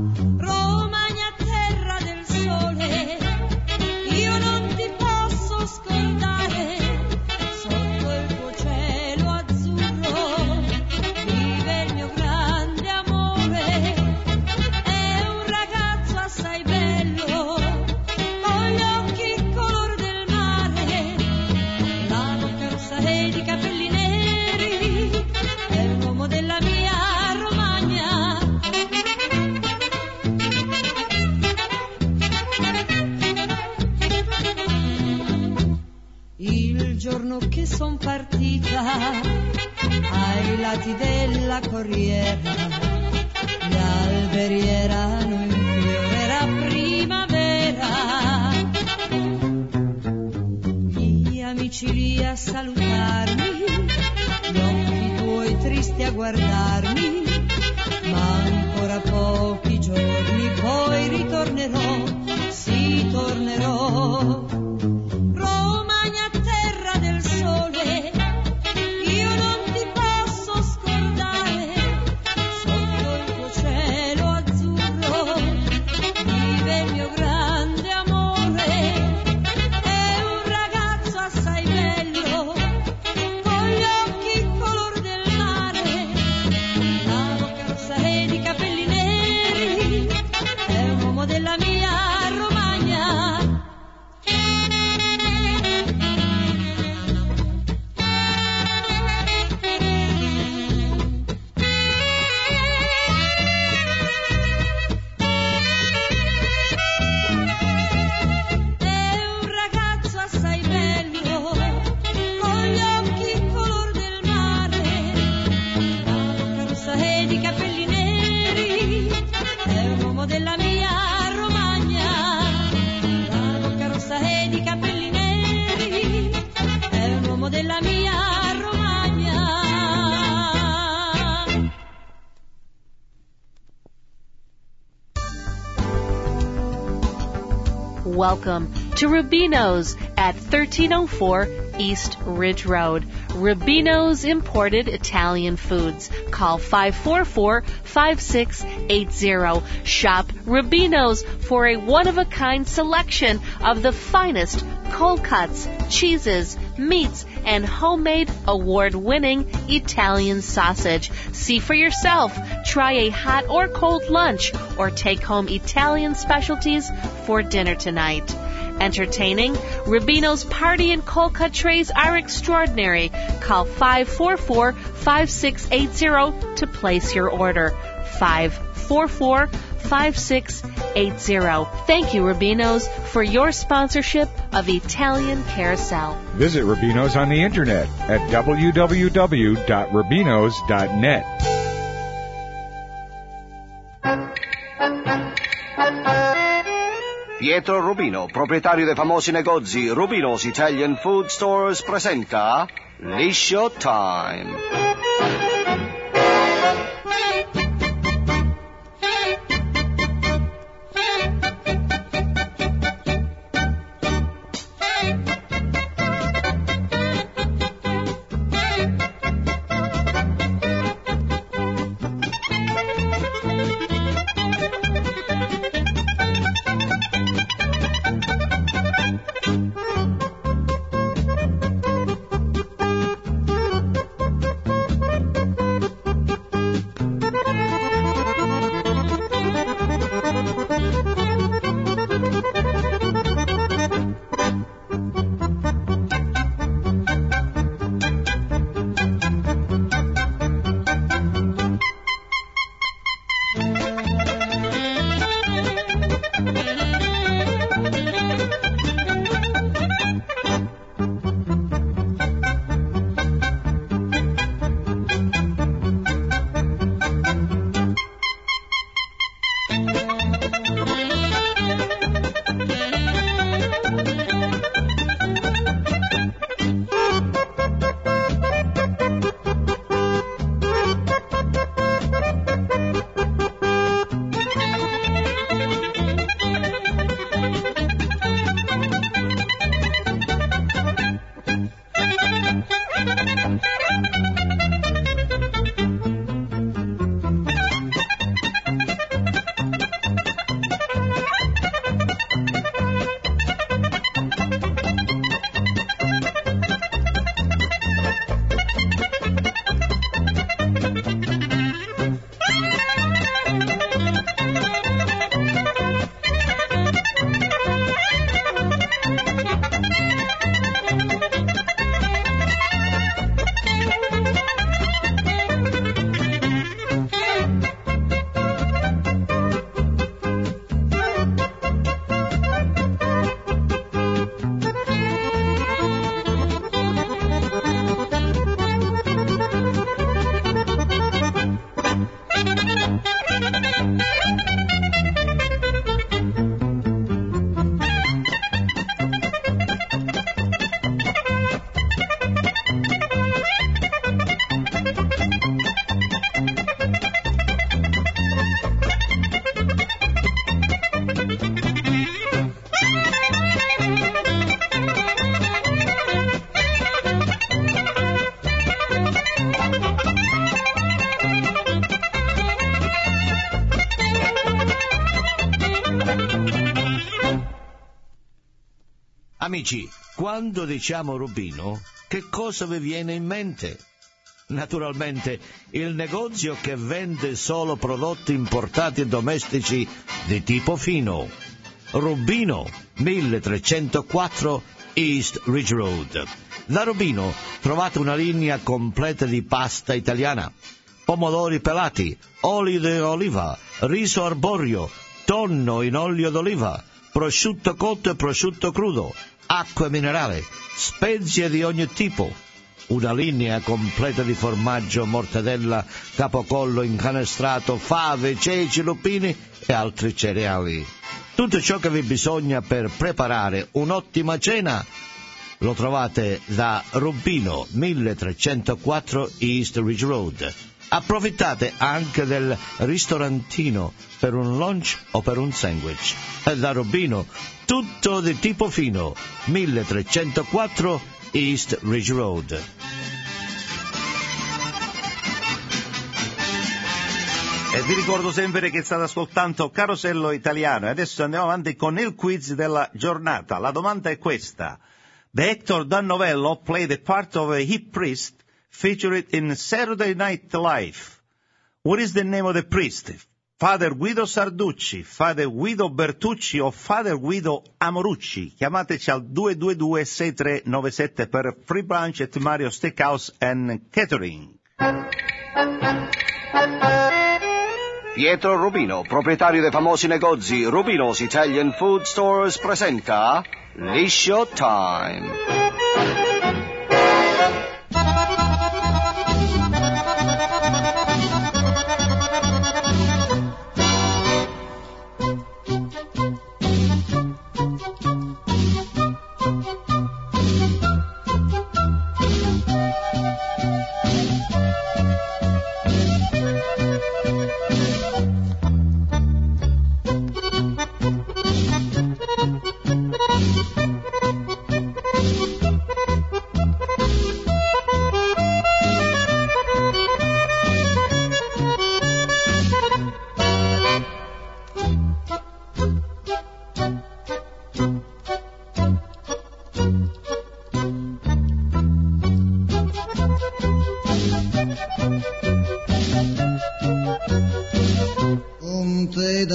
Speaker 5: Io non ti posso scordare, sotto il tuo cielo azzurro vive il mio grande amore, è un ragazzo assai bello, con gli occhi color del mare, la bocca rossa e i capelli neri, è l'uomo della mia Romagna. Il giorno che son partita ai lati della corriera, gli alberi erano in fiore, era primavera, gli amici lì a salutarmi, gli occhi tuoi tristi a guardarmi, ma ancora pochi giorni poi ritornerò, sì tornerò. Romagna terra del sole, io non ti posso scordare, sotto il tuo cielo azzurro vive il mio grande amore, è un ragazzo assai bello, con gli occhi color del mare, la bocca rossa e i capelli neri, è un uomo della mia Romagna. Della mia Romagna, la bocca rossa e di capelli neri, è un uomo della mia Romagna.
Speaker 1: Welcome to Rubino's at 1304 East Ridge Road. Rubino's Imported Italian Foods. Call 544-5680. Shop Rubino's for a one-of-a-kind selection of the finest cold cuts, cheeses, meats, and homemade award-winning Italian sausage. See for yourself. Try a hot or cold lunch or take home Italian specialties for dinner tonight. Entertaining, Rubino's party and cold cut trays are extraordinary. Call 544-5680 to place your order. 544-5680. Thank you, Rubino's, for your sponsorship of Italian Carousel.
Speaker 6: Visit Rubino's on the internet at www.rubinos.net.
Speaker 9: Pietro Rubino, proprietario dei famosi negozi Rubino's Italian Food Stores, presenta Liscio Time.
Speaker 2: Amici, quando diciamo Rubino, che cosa vi viene in mente? Naturalmente, il negozio che vende solo prodotti importati e domestici di tipo fino. Rubino, 1304 East Ridge Road. Da Rubino trovate una linea completa di pasta italiana, pomodori pelati, olio di oliva, riso arborio, tonno in olio d'oliva, prosciutto cotto e prosciutto crudo, acqua minerale, spezie di ogni tipo, una linea completa di formaggio, mortadella, capocollo incanestrato, fave, ceci, lupini e altri cereali. Tutto ciò che vi bisogna per preparare un'ottima cena lo trovate da Rubino, 1304 East Ridge Road. Approfittate anche del ristorantino per un lunch o per un sandwich. E da Rubino, tutto di tipo fino, 1304 East Ridge Road.
Speaker 3: E vi ricordo sempre che state ascoltando Carosello Italiano e adesso andiamo avanti con il quiz della giornata. La domanda è questa. The actor Dan Novello played the part of a hip priest featured in Saturday Night Live. What is the name of the priest? Father Guido Sarducci, Father Guido Bertucci o Father Guido Amorucci? Chiamateci al 222-6397 per free brunch at Mario Steakhouse and Catering.
Speaker 9: Pietro Rubino, proprietario dei famosi negozi Rubino's Italian Food Stores, presenta Liscio Time.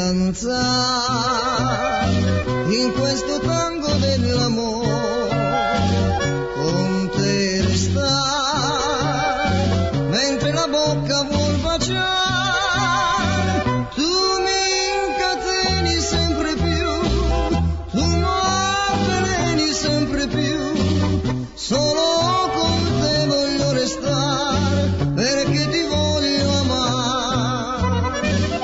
Speaker 10: danzare in questo tango dell'amore, con te restare mentre la bocca vuol baciare. Tu mi incateni sempre più, tu m'avveleni sempre più, solo con te voglio restare perché ti voglio amare.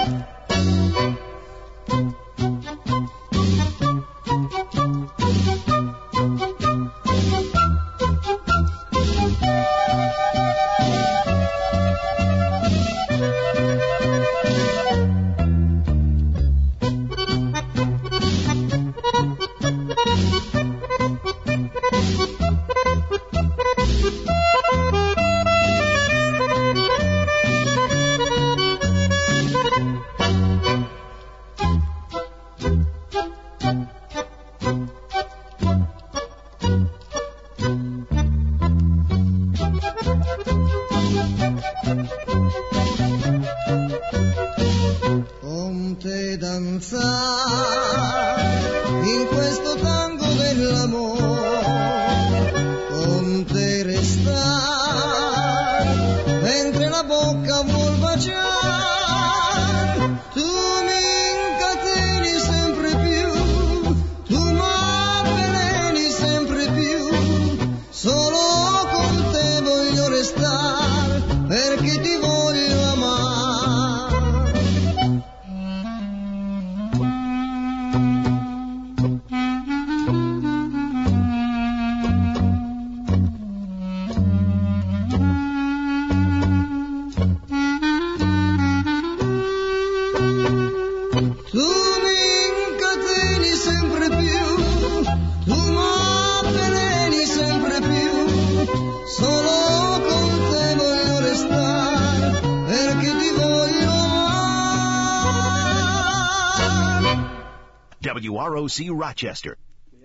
Speaker 10: Con te danzare in questo tango dell'amore, con te restare mentre la bocca vuol baciare. Tu mi incateni sempre più, tu m'avveleni sempre più, solo con te voglio restare perché ti voglio amare. Tu mi incateni sempre più, tu m'avveleni sempre più, solo con te voglio restare perché ti voglio amare.
Speaker 11: WROC Rochester.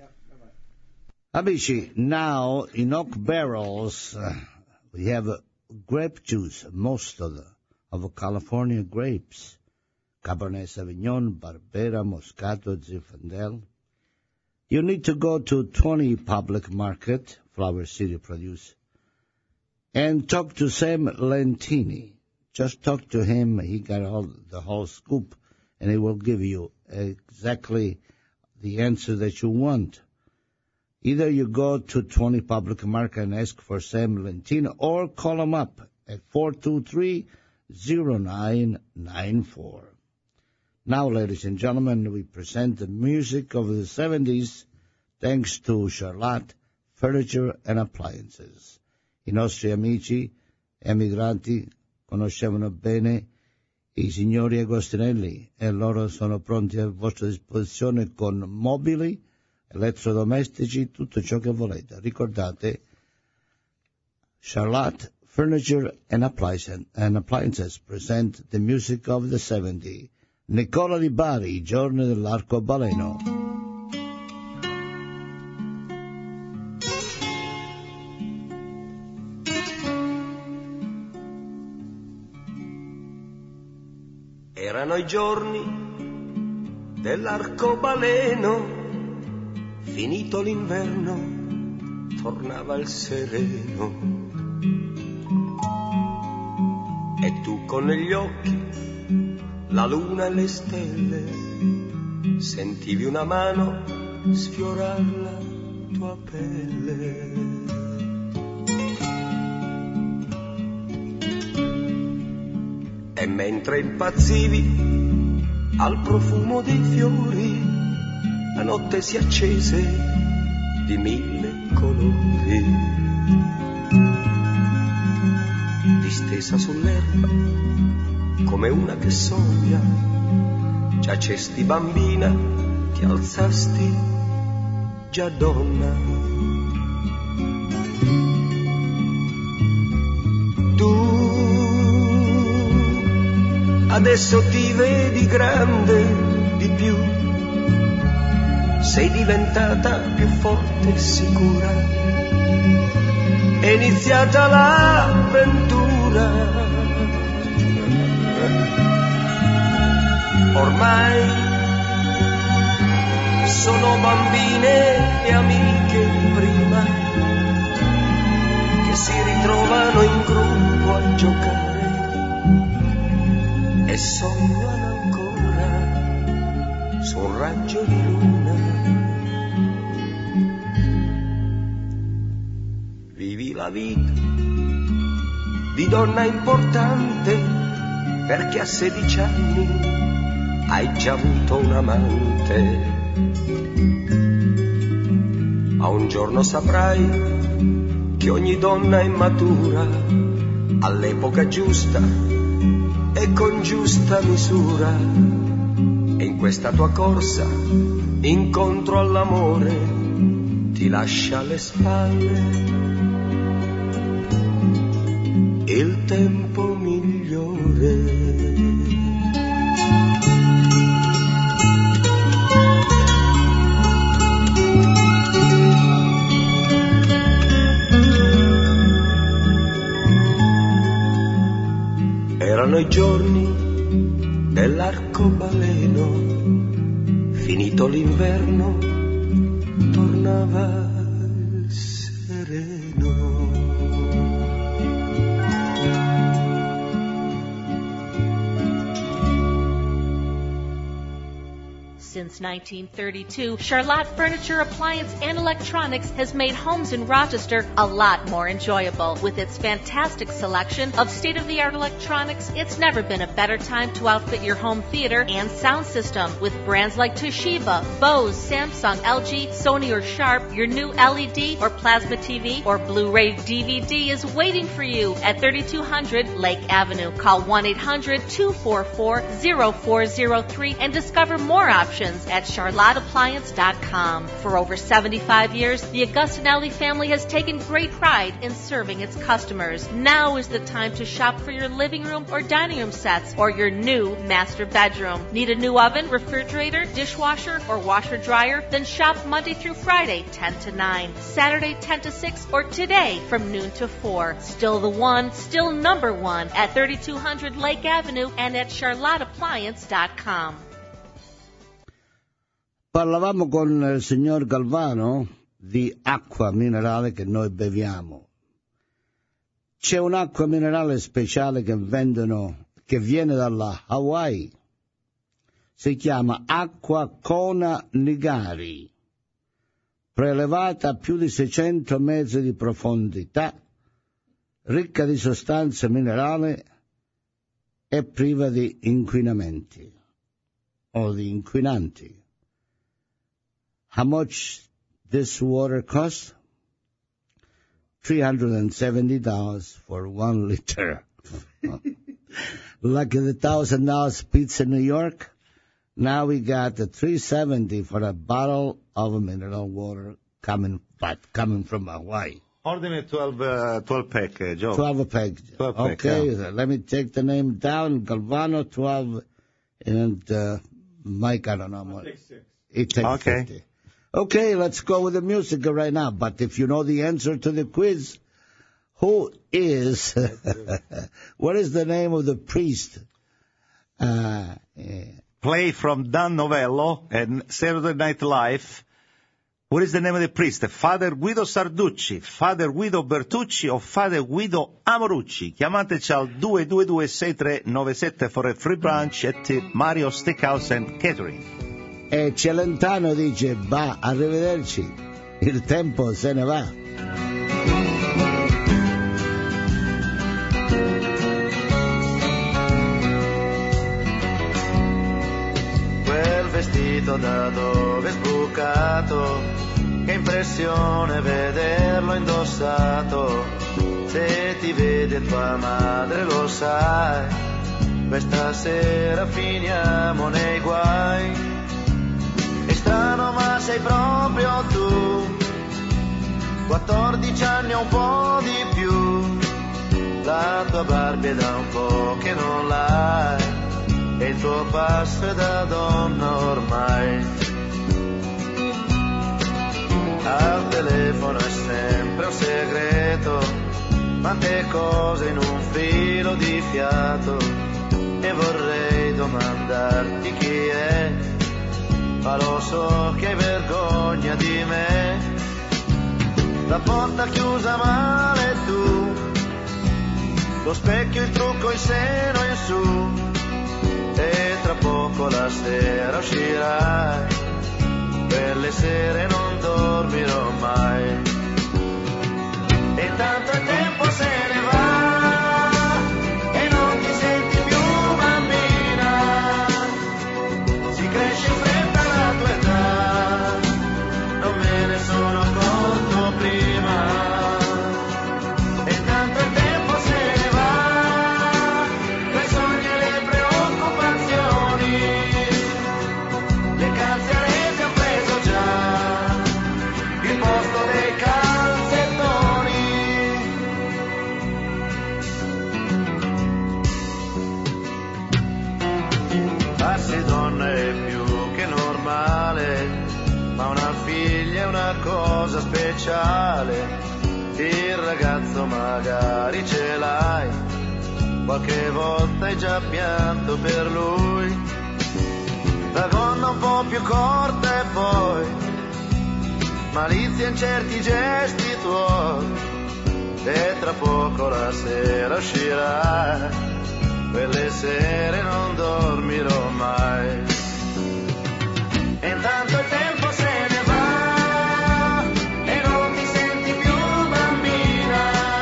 Speaker 2: Amici, now in oak barrels we have grape juice, most of California grapes. Cabernet Sauvignon, Barbera, Moscato, Zinfandel. You need to go to 20 Public Market, Flower City Produce, and talk to Sam Lentini. Just talk to him. He got the whole scoop, and he will give you exactly the answer that you want. Either you go to 20 Public Market and ask for Sam Lentini, or call him up at 423-0994. Now, ladies and gentlemen, we present the music of the 70s thanks to Charlotte Furniture and Appliances. I nostri amici emigranti conoscevano bene i signori Agostinelli e loro sono pronti a vostra disposizione con mobili, elettrodomestici, tutto ciò che volete. Ricordate, Charlotte Furniture and Appliances present the music of the 70s. Nicola Di Bari, I giorni dell'arcobaleno.
Speaker 12: Erano i giorni dell'arcobaleno, finito l'inverno, tornava il sereno. E tu con negli occhi la luna e le stelle, sentivi una mano sfiorar la tua pelle. E mentre impazzivi al profumo dei fiori, la notte si accese di 1000 colori. Distesa sull'erba come una che sogna, giacesti bambina, ti alzasti già donna. Tu adesso ti vedi grande di più, sei diventata più forte e sicura, è iniziata l'avventura. Ormai le amiche di prima che si ritrovano in gruppo a giocare e sognano ancora su un raggio di luna. Vivi la vita di donna importante perché a 16 anni hai già avuto un amante. Ma un giorno saprai che ogni donna è matura all'epoca giusta e con giusta misura. E in questa tua corsa incontro all'amore ti lascia alle spalle il tempo migliore. Erano i giorni dell'arcobaleno, finito l'inverno tornava sereno.
Speaker 1: Since 1932, Charlotte Furniture, Appliance, and Electronics has made homes in Rochester a lot more enjoyable. With its fantastic selection of state-of-the-art electronics, it's never been a better time to outfit your home theater and sound system. With brands like Toshiba, Bose, Samsung, LG, Sony, or Sharp, your new LED or plasma TV or Blu-ray DVD is waiting for you at 3200 Lake Avenue. Call 1-800-244-0403 and discover more options at charlotteappliance.com. For over 75 years, the Augustinelli family has taken great pride in serving its customers. Now is the time to shop for your living room or dining room sets or your new master bedroom. Need a new oven, refrigerator, dishwasher, or washer dryer? Then shop Monday through Friday, 10 to 9, Saturday, 10 to 6, or today from noon to 4. Still the one, still number one at 3200 Lake Avenue and at charlotteappliance.com.
Speaker 2: Parlavamo con il signor Galvano di acqua minerale che noi beviamo. C'è un'acqua minerale speciale che vendono, che viene dalla Hawaii. Si chiama acqua Kona Nigari, prelevata a più di 600 metri di profondità, ricca di sostanze minerali e priva di inquinamenti o di inquinanti. How much this water costs? $370 for 1 liter. Like the $1,000 pizza in New York, now we got the $370 for a bottle of mineral water coming from Hawaii.
Speaker 3: Order 12 pack, Joe.
Speaker 2: 12 pack.
Speaker 3: 12 pack.
Speaker 2: Okay,
Speaker 3: yeah.
Speaker 2: Let me take the name down. Galvano 12, and Mike, I don't know what. It takes
Speaker 3: Okay.
Speaker 2: 50. Okay, let's go with the music right now. But if you know the answer to the quiz, who is, what is the name of the priest?
Speaker 3: Play from Dan Novello and Saturday Night Live. What is the name of the priest? Father Guido Sarducci, Father Guido Bertucci o Father Guido Amorucci? Chiamateci al 222-6397 for a free brunch at Mario Steakhouse and Catering.
Speaker 2: E Celentano dice, va, arrivederci, il tempo se ne va.
Speaker 13: Quel vestito da dove è sbucato, che impressione vederlo indossato. Se ti vede tua madre lo sai, questa sera finiamo nei guai. È strano ma sei proprio tu, 14 anni o un po' di più. La tua Barbie è da un po' che non l'hai, e il tuo passo è da donna ormai. Al telefono è sempre un segreto, quante cose in un filo di fiato. E vorrei domandarti chi è, ma lo so che hai vergogna di me. La porta chiusa male tu, lo specchio, il trucco, il seno in su, e tra poco la sera uscirai, quelle sere non dormirò mai. E tanto il tempo se ne va e non ti senti più bambina, si cresce in fretta la tua età, non me ne sono accorto prima. E tanto il tempo se ne va, tra i sogni e le preoccupazioni, le calze a rete ho preso già il posto dei calzettoni. Farsi donna è più che normale, ma una figlia è una cosa speciale. Il ragazzo magari ce l'hai, qualche volta hai già pianto per lui. La gonna un po' più corta e poi malizia in certi gesti tuoi, e tra poco la sera uscirà, quelle sere non dormirò mai. E intanto il tempo se ne va e non ti senti più bambina,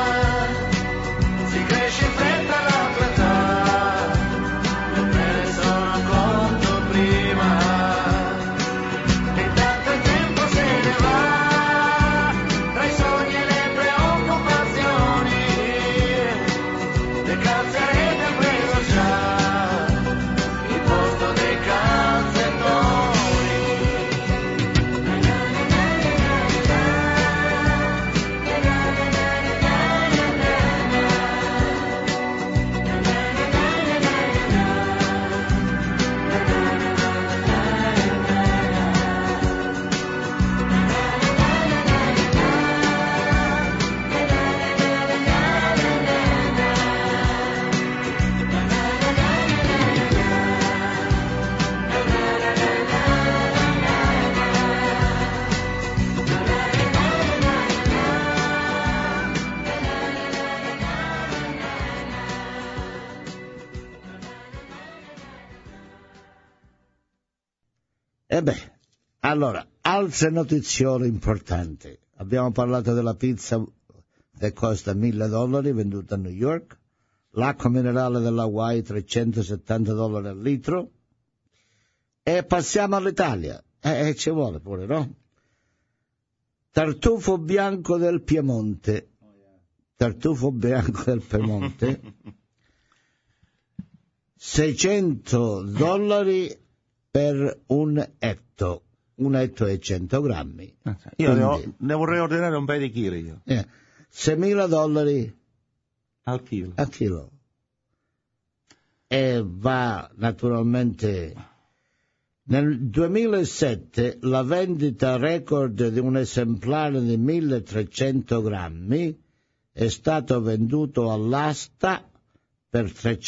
Speaker 13: si cresce in fretta la tua età, non me ne sono accorto prima. E intanto il tempo se ne va, tra i sogni e le preoccupazioni, le calze a rete ho preso già il posto dei calzettoni.
Speaker 2: E beh, allora, altre notiziole importanti. Abbiamo parlato della pizza che costa $1.000 venduta a New York, l'acqua minerale dell'Hawaii $370 al litro, e passiamo all'Italia. Ci vuole pure, no? Tartufo bianco del Piemonte. Tartufo bianco del Piemonte. $600 per un etto è 100 grammi.
Speaker 3: Io ne vorrei ordinare un paio di chili io.
Speaker 2: $6.000
Speaker 3: al chilo.
Speaker 2: E va naturalmente. Nel 2007 la vendita record di un esemplare di 1.300 grammi è stato venduto all'asta per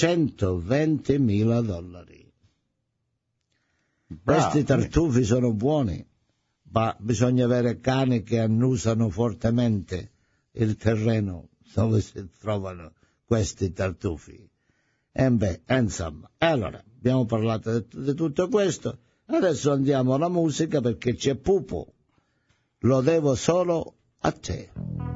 Speaker 2: $320.000. Questi tartufi sono buoni, ma bisogna avere cani che annusano fortemente il terreno dove si trovano questi tartufi. Insomma, allora, abbiamo parlato di tutto questo, adesso andiamo alla musica perché c'è Pupo, lo devo solo a te.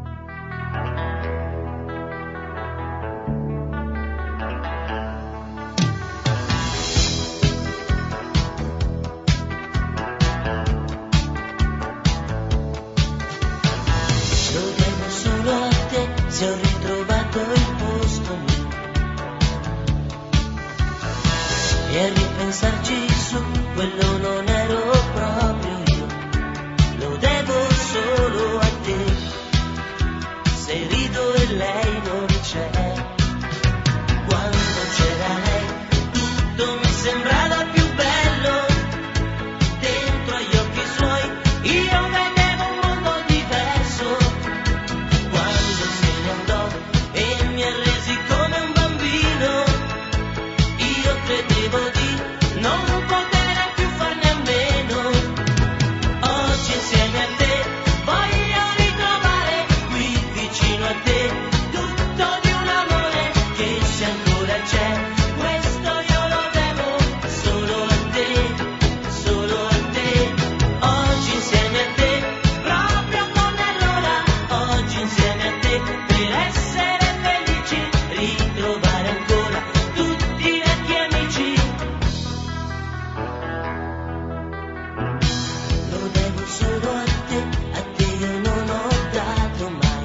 Speaker 7: Se ho ritrovato il posto mio e a ripensarci su, quello non ero proprio io, lo devo solo a te. Se rido e lei non c'è, quando c'era lei tutto mi sembrava più bello, dentro agli occhi suoi io vedevo un mondo diverso. Quando se ne andò e mi arresi come un bambino, io credevo di non poter più farne a meno. se ancora c'è, questo io lo devo solo a te, solo a te. Oggi insieme a te, proprio come allora, oggi insieme a te, per essere felici, ritrovare ancora tutti i vecchi amici. Lo devo solo a te io non ho dato mai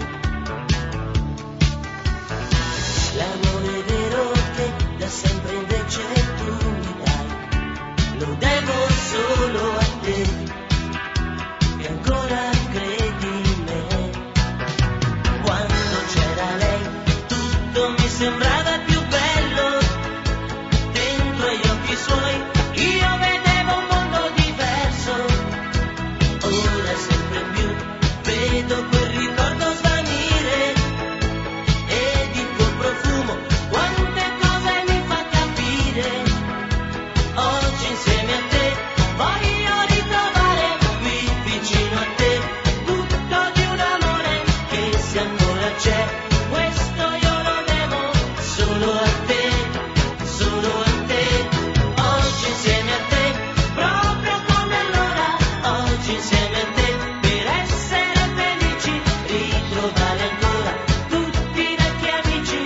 Speaker 7: l'amore vero che da sempre invece tu mi dai. Lo devo solo a te, che ancora credi in me. Quando c'era lei tutto mi sembrava più bello, dentro agli occhi suoi io vedevo un mondo diverso. Ora sempre più vedo quel ricordo svanire ed il tuo profumo quante cose mi fa capire. Oggi insieme a te voglio ritrovare qui vicino a te tutto di un amore che se ancora c'è, questo io lo devo solo a te, solo a te. Oggi insieme a te, proprio come allora, oggi insieme a te, per essere felici, ritrovare ancora tutti i vecchi amici.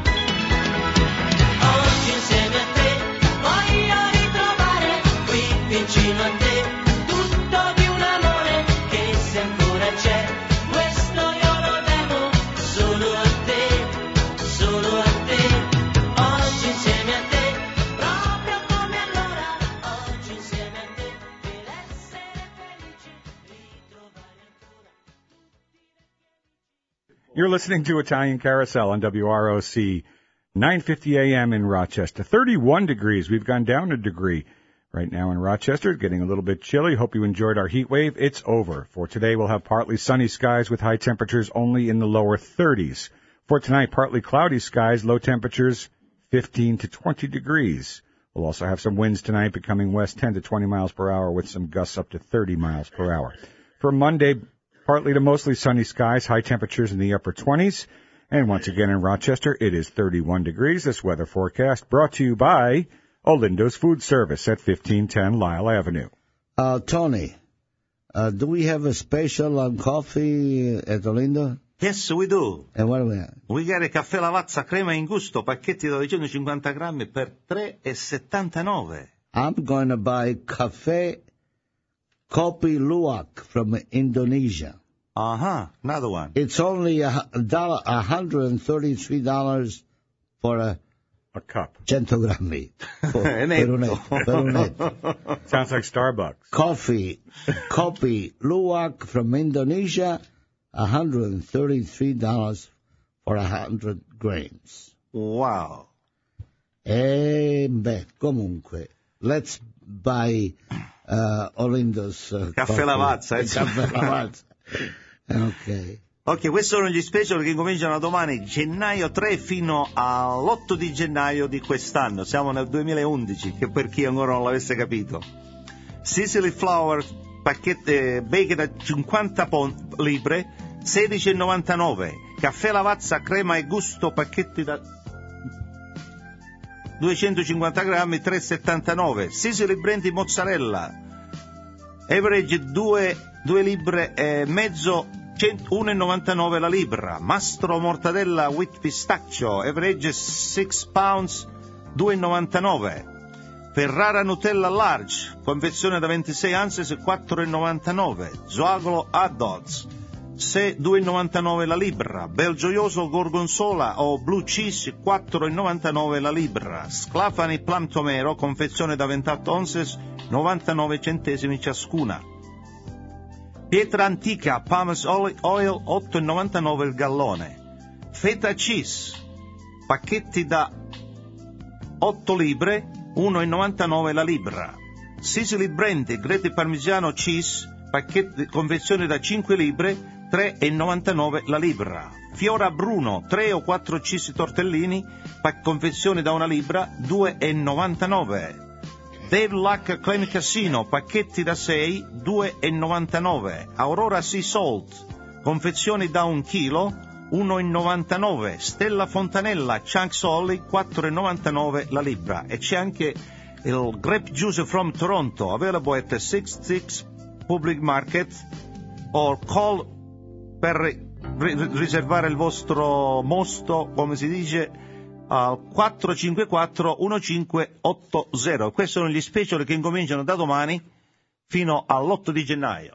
Speaker 7: Oggi insieme a te, voglio ritrovare qui vicino a te tutto di un amore che se ancora c'è, questo io lo devo solo a te, solo a te. Oggi insieme a te, proprio come allora, oggi insieme a te, per essere felici, ritrovare ancora.
Speaker 6: You're listening to Italian Carousel on WROC, 950 AM in Rochester. 31 degrees. We've gone down a degree right now in Rochester. It's getting a little bit chilly. Hope you enjoyed our heat wave. It's over. For today, we'll have partly sunny skies with high temperatures only in the lower 30s. For tonight, partly cloudy skies, low temperatures 15 to 20 degrees. We'll also have some winds tonight becoming west 10 to 20 miles per hour with some gusts up to 30 miles per hour. For Monday, partly to mostly sunny skies, high temperatures in the upper 20s. And once again in Rochester, it is 31 degrees. This weather forecast brought to you by Olindo's Food Service at 1510 Lyle Avenue.
Speaker 2: Tony, do we have a special on coffee at Olindo?
Speaker 3: Yes, we do.
Speaker 2: And what do we have?
Speaker 3: We get a caffè Lavazza crema in gusto, pacchetti da 250 grammi per $3,79.
Speaker 2: I'm going to buy Cafe Kopi Luwak from Indonesia.
Speaker 3: Another one.
Speaker 2: It's only $133 for a
Speaker 6: cup.
Speaker 2: 100 grammi. Per un
Speaker 6: Sounds like Starbucks.
Speaker 2: Coffee, Kopi Luwak from Indonesia, $133 for 100 grams.
Speaker 3: Wow.
Speaker 2: Comunque, let's buy Olindo's
Speaker 3: Caffè Lavazza.
Speaker 2: Caffè Lavazza. Ok.
Speaker 3: Ok, questi sono gli special che cominciano da domani, gennaio 3 fino all'8 di gennaio di quest'anno. Siamo nel 2011, che per chi ancora non l'avesse capito. Sicily Flour, pacchette bake da 50 libre, $16,99. Caffè Lavazza crema e gusto, pacchetti da 250 grammi, $3,79. Sicily Brandy mozzarella, average 2 libre e mezzo, $1,99 la libra. Mastro mortadella with pistacchio, average 6 pounds, $2,99. Ferrara Nutella large, confezione da 26 ounces, $4,99. Zoagolo hot-dogs, $2,99 la libra. Belgioioso gorgonzola o blue cheese, $4,99 la libra. Sclafani plum tomero, confezione da 28 ounces, 99 centesimi ciascuna. Pietra antica Palmer's oil, $8,99 il gallone. Feta cheese, pacchetti da 8 libre, $1,99 la libra. Sicily Brandy Grete Parmigiano cheese, pacchetti, confezione da 5 libre, $3,99 la libra. Fiora Bruno 3 o 4 cheese tortellini, confezione da 1 libra, $2,99. Dave Luck Clean Casino, pacchetti da 6, $2,99. Aurora Sea Salt, confezioni da 1 chilo, 1,99. Stella Fontanella, Chunks Holly, 4,99 la libra. E c'è anche il Grape Juice from Toronto, available at the 66 Public Market, or call per riservare il vostro mosto, come si dice, al 454-1580. Questi sono gli special che incominciano da domani fino all'8 di gennaio.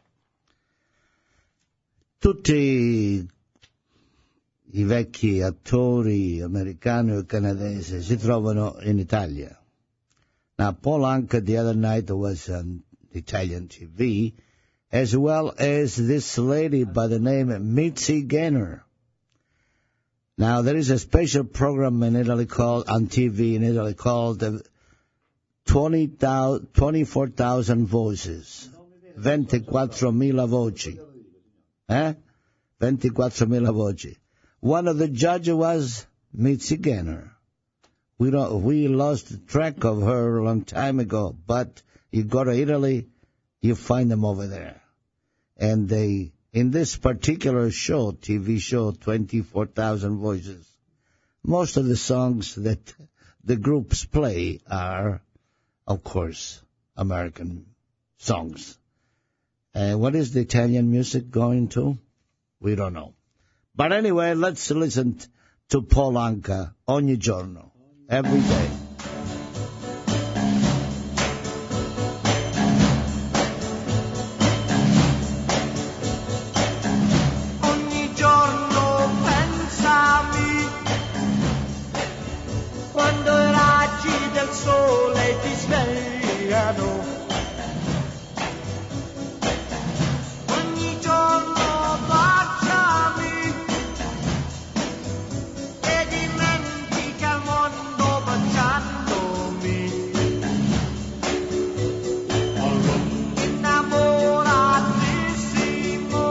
Speaker 2: Tutti i vecchi attori americani e canadesi si trovano in Italia. Now, Paul Anka the other night was on Italian TV, as well as this lady by the name Mitzi Gaynor. Now, there is a special program in Italy on TV in Italy called 24,000 Voices, 24,000 voci. 24,000 voci. One of the judges was Mitzi Gaynor. We lost track of her a long time ago, but you go to Italy, you find them over there. And in this particular show, TV show, 24,000 Voices, most of the songs that the groups play are, of course, American songs. What is the Italian music going to? We don't know. But anyway, let's listen to Paul Anka ogni giorno, every day.
Speaker 13: Ogni giorno pensavi quando i raggi del sole ti svegliano. Ogni giorno baciami e dimentica il mondo baciandomi. Innamoratissimo,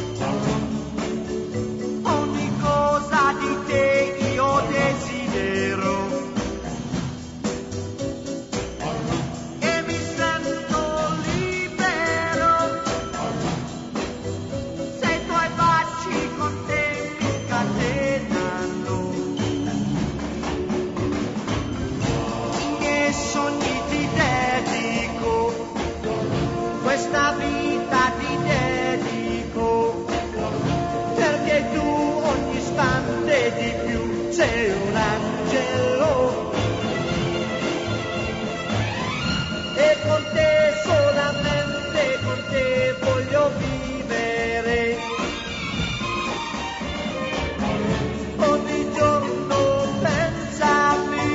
Speaker 13: ogni cosa di te io desidero. E mi sento libero se i tuoi baci con te mi incatenano. I miei sogni ti dedico, questa vita ti dedico, perché tu ogni istante di più sei un angelo. E con te, solamente con te voglio vivere. Ogni giorno pensavi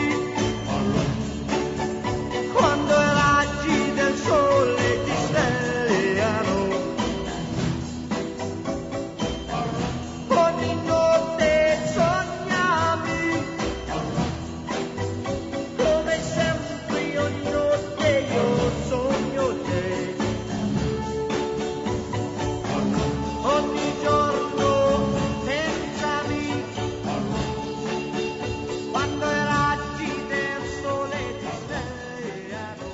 Speaker 13: quando i raggi del sole ti svegliano. Ogni notte sognavi come sempre ogni notte io sogno te. Ogni giorno pensavi quando i raggi del sole ti svegliano.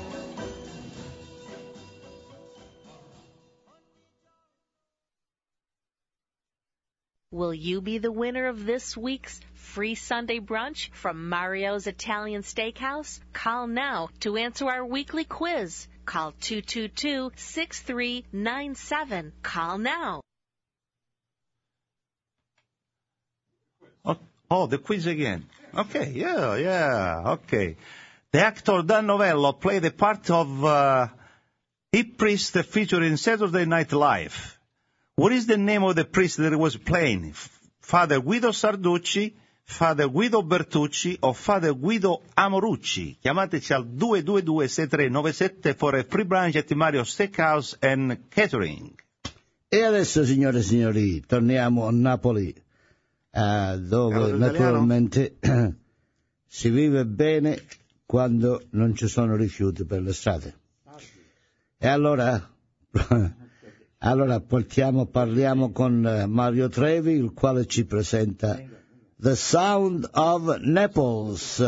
Speaker 1: Will you be the winner of this week's free Sunday brunch from Mario's Italian Steakhouse? Call now to answer our weekly quiz. Call 222-6397. Call now.
Speaker 3: Oh, the quiz again. Okay, okay. The actor Dan Novello played the part of Hip Priest featured in Saturday Night Live. What is the name of the priest that he was playing? Father Guido Sarducci, Father Guido Bertucci o Father Guido Amorucci? Chiamateci al 222-6397 for a free brunch at Mario Steakhouse and Catering.
Speaker 2: E adesso, signore e signori, torniamo a Napoli, dove naturalmente si vive bene quando non ci sono rifiuti per le strade. E allora parliamo con Mario Trevi, il quale ci presenta The Sound of Naples.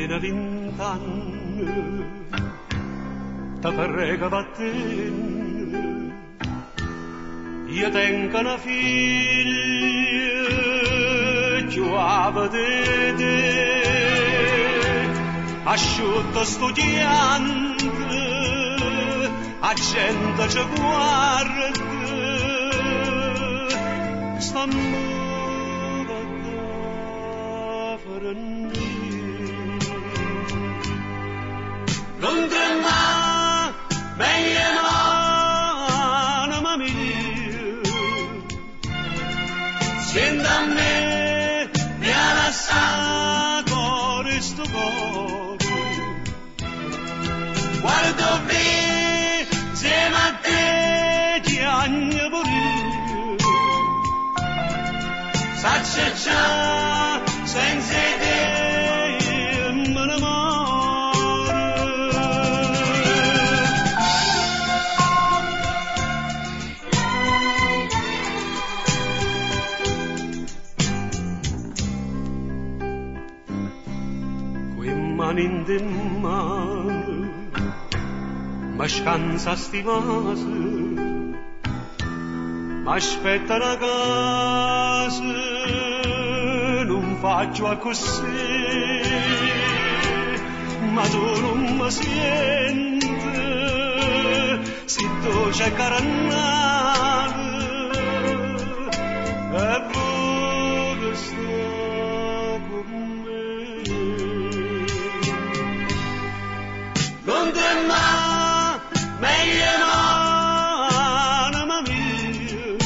Speaker 14: appena 20 anni, ti prego vattene, io tengo una figlia, giova di te, asciutto studiante, a gente ci guarda, st'amore da ferendì. Non trema, meglio anima mia, senta a me, mi ha lasciato questo cuore, guardo me, insieme a te ti agno pure, saccia già, senza te me ne in de mano, ma scansa sti vasi, ma aspetta una casa, non faccio così, ma tu non mi senti, se tu c'è carannale, e vuole stare con me. Non trema, meglio anima mia,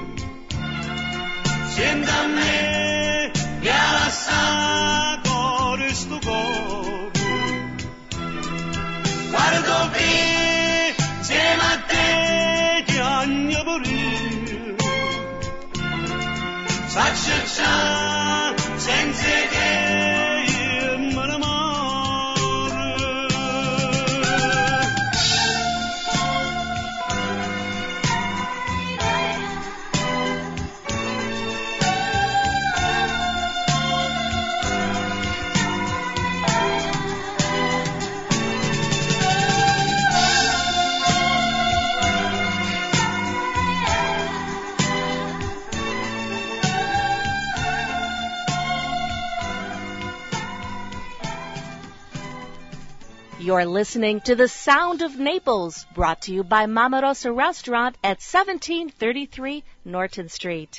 Speaker 14: senta a me, mi ha lasciato questo cuore, guardo qui, insieme a te ti agno pure, saccia già, senza te me ne
Speaker 1: You're listening to The Sound of Naples, brought to you by Mama Rosa Restaurant at 1733 Norton Street.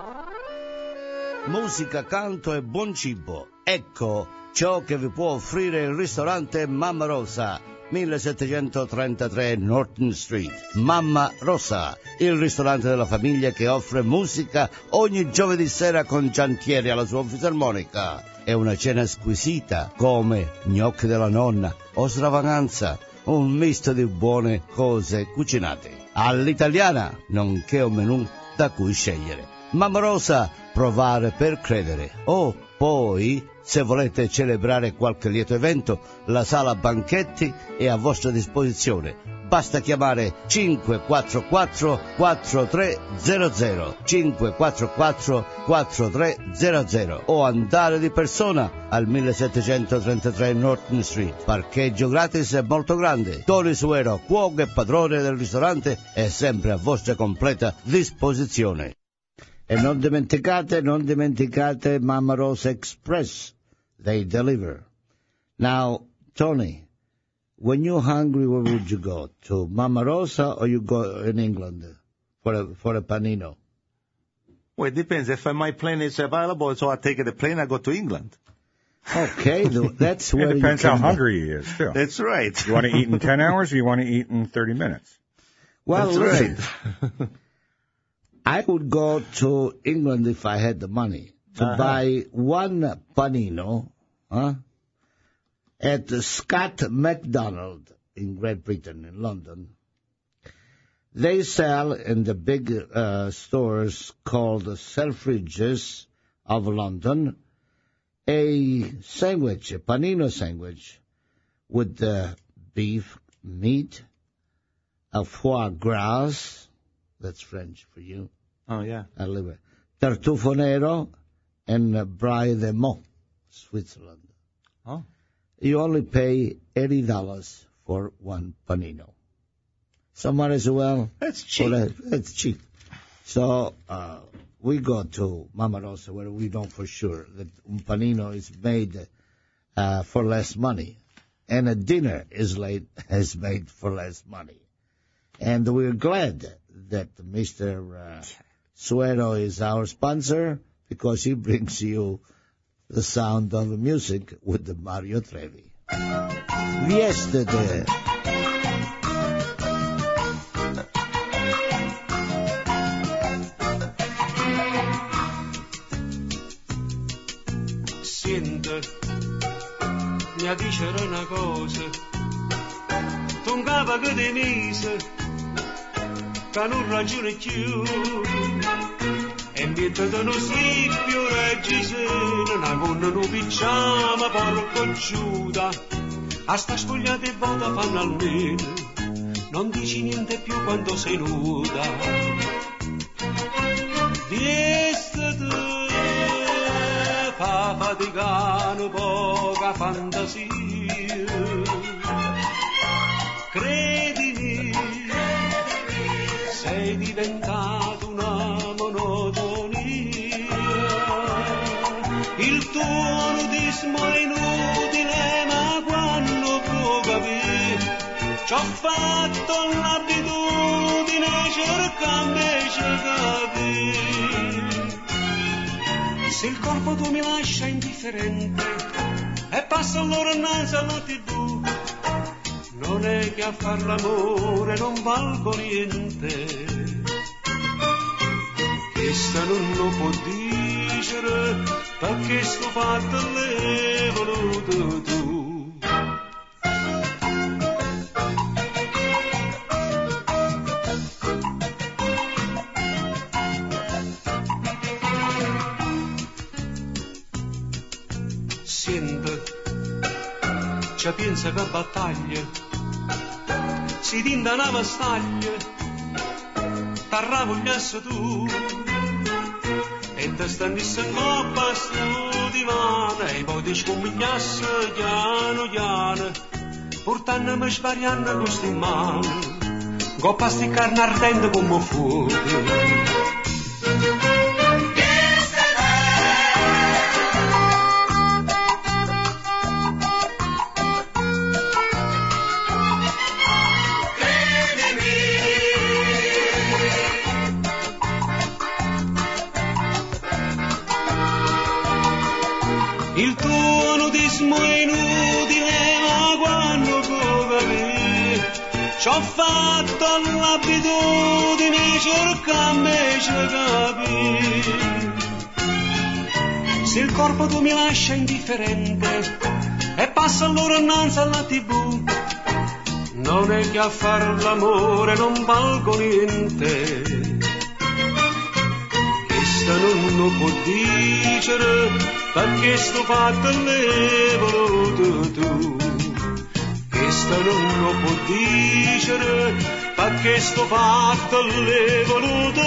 Speaker 2: Musica, canto e buon cibo. Ecco ciò che vi può offrire il ristorante Mamma Rosa, 1733 Norton Street. Mamma Rosa, il ristorante della famiglia che offre musica ogni giovedì sera con Giantieri alla sua fisarmonica. È una cena squisita come gnocchi della nonna o stravaganza, un misto di buone cose cucinate all'italiana, nonché un menù da cui scegliere. Mamma Rosa, provare per credere. Poi, se volete celebrare qualche lieto evento, la sala banchetti è a vostra disposizione. Basta chiamare 544-4300, 544-4300 o andare di persona al 1733 Norton Street. Parcheggio gratis e molto grande. Tony Suero, cuoco e padrone del ristorante, è sempre a vostra completa disposizione. E non dimenticate Mamma Rosa Express. They deliver. Now, Tony, when you're hungry, where would you go? To Mamma Rosa or you go in England for a panino?
Speaker 3: Well, it depends. If my plane is available, so I take the plane, I go to England.
Speaker 2: Okay, that's where
Speaker 6: it depends how hungry he is, too.
Speaker 3: That's right.
Speaker 6: You want to eat in 10 hours or you want to eat in 30 minutes?
Speaker 2: Well,
Speaker 3: that's
Speaker 2: listen,
Speaker 3: right.
Speaker 2: I would go to England if I had the money to buy one panino at Scott McDonald in Great Britain, in London. They sell in the big stores called the Selfridges of London a sandwich, a panino sandwich with beef, meat, a foie gras, that's French for you.
Speaker 3: Oh, yeah.
Speaker 2: I live it. Tartufo nero and braai de Mo, Switzerland.
Speaker 3: Oh.
Speaker 2: you only pay $80 for one panino. So might as well.
Speaker 3: That's cheap.
Speaker 2: That's cheap. So we go to Mama Rosa where we know for sure that un panino is made for less money, and a dinner is made for less money. And we're glad that Mr. Suero is our sponsor because he brings you the sound of music with the Mario Trevi. Yesterday.
Speaker 14: Senta, mi dicere una cosa, tu un capo che ti mise, che non ragione più, e mentre te non si più reggisene, una gonna non picciama, porco giuda, a sta spogliata e vota fanno almeno, non dici niente più quando sei nuda. Viestate, fa faticare poca fantasia, credimi, sei diventato una monotonia, il tuo nudismo è inutile, ma quando può capire, ci ho fatto l'abitudine, cercando di capire. Se il corpo tu mi lascia indifferente e passa allora innanzi alla TV, non è che a far l'amore non valgo niente. Questa non lo può dire perché sto fatto l'hai voluto tu. Ci pensa che battaglia si tinda una vastaglia, t'arravogliasse tu e te stendisse in coppa sto divano e poi ti scomigliasse piano piano, portandomi svariando con sti mani, coppa sti carne ardente come fuoco. Il tuo nudismo è inutile, ma quando può capire, ci ho fatto l'abitudine, cercando di capire. Se il corpo tu mi lascia indifferente e passa allora innanzi alla TV, non è che a far l'amore non valgo niente. Questa non lo può dire perché sto fatto l'hai voluto tu. Questa non lo può dire perché sto fatto l'hai voluto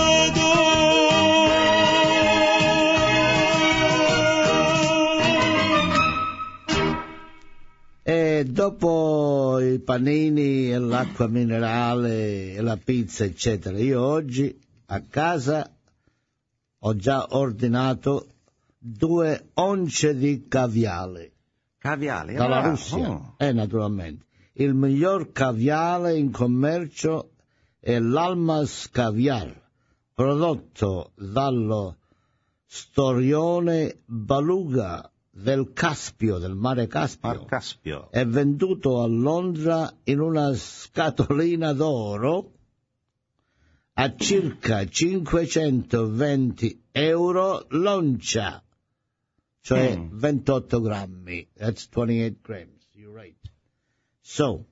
Speaker 14: tu.
Speaker 2: E dopo i panini e l'acqua minerale e la pizza eccetera, io oggi a casa ho già ordinato 2 once di caviale.
Speaker 3: Caviale?
Speaker 2: Dalla Russia. Naturalmente. Il miglior caviale in commercio è l'Almas Caviar, prodotto dallo storione Baluga del Caspio, del mare Caspio.
Speaker 3: Caspio.
Speaker 2: È venduto a Londra in una scatolina d'oro a circa 520 euro l'oncia, cioè 28 grammi. That's 28 grams, you're right. So,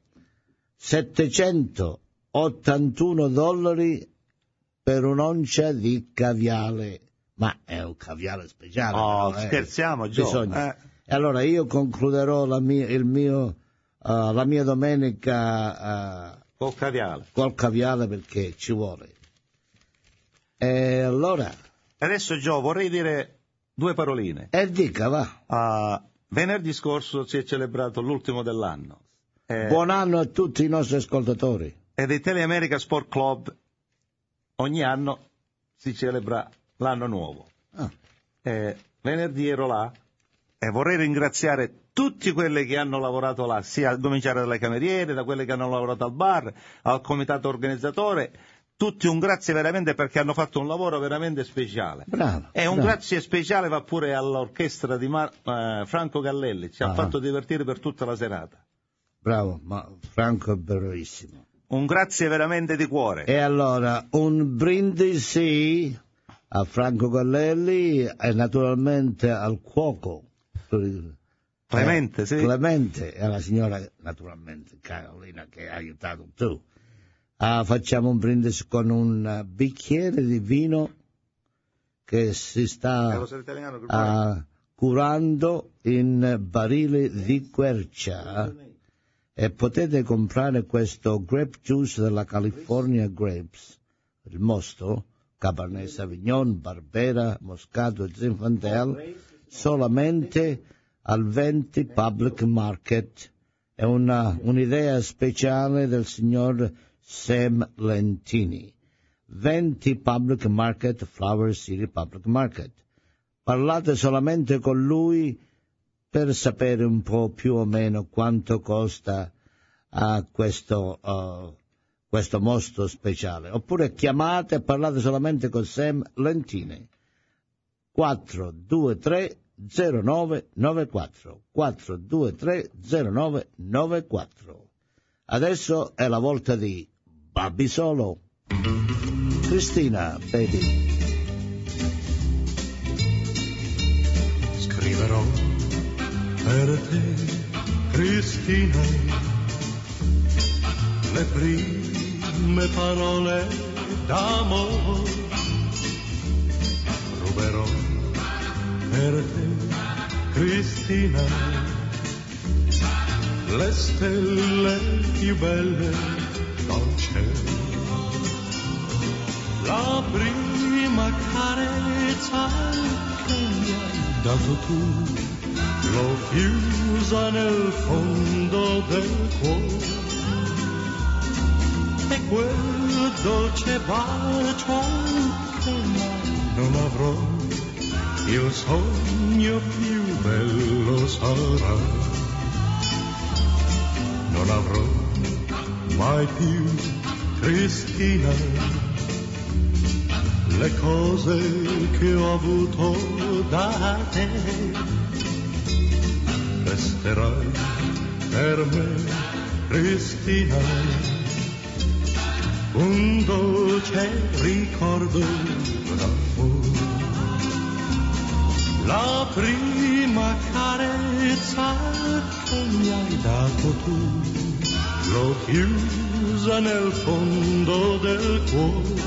Speaker 2: $781 per un'oncia di caviale. Ma è un caviale speciale.
Speaker 3: Oh,
Speaker 2: però,
Speaker 3: scherziamo, Gio.
Speaker 2: E allora io concluderò la mia domenica
Speaker 3: col caviale.
Speaker 2: Col caviale perché ci vuole. E allora.
Speaker 3: Adesso, Gio, vorrei dire 2 paroline.
Speaker 2: Dica, va.
Speaker 3: venerdì scorso si è celebrato l'ultimo dell'anno.
Speaker 2: Buon anno a tutti i nostri ascoltatori.
Speaker 3: Ed Italia America Sport Club ogni anno si celebra l'anno nuovo. Venerdì ero là e vorrei ringraziare tutti quelli che hanno lavorato là, sia a cominciare dalle cameriere, da quelli che hanno lavorato al bar, al comitato organizzatore, tutti un grazie veramente perché hanno fatto un lavoro veramente speciale.
Speaker 2: Bravo.
Speaker 3: E un grazie speciale va pure all'orchestra di Franco Gallelli, ci ha fatto divertire per tutta la serata.
Speaker 2: Bravo, ma Franco è bravissimo.
Speaker 3: Un grazie veramente di cuore.
Speaker 2: E allora, un brindisi a Franco Gallelli e naturalmente al cuoco.
Speaker 3: Clemente, sì.
Speaker 2: Clemente e alla signora, naturalmente, Carolina, che ha aiutato tu. Facciamo un brindisi con un bicchiere di vino che si sta curando in barili di quercia e potete comprare questo grape juice della California Grapes, il mosto, Cabernet Sauvignon, Barbera, Moscato e Zinfandel, solamente al 20 Public Market. È un'idea speciale del signor Sam Lentini. 20 Public Market, Flower City Public Market. Parlate solamente con lui per sapere un po' più o meno quanto costa questo mosto speciale. Oppure chiamate e parlate solamente con Sam Lentini. 423 0994 423 0994. Adesso è la volta di Babbi Solo. Cristina, baby.
Speaker 8: Scriverò per te, Cristina, le prime parole d'amore. Ruberò per te, Cristina, le stelle più belle dal cielo. La prima carezza che mi hai dato tu, l'ho chiusa nel fondo del cuore. E quel dolce bacio che mai non avrò, il sogno più bello sarà. Non avrò mai più, Cristina, le cose che ho avuto da te. Resterai per me, Cristina, un dolce ricordo d'amore. La prima carezza che mi hai dato tu, l'ho chiusa nel fondo del cuore.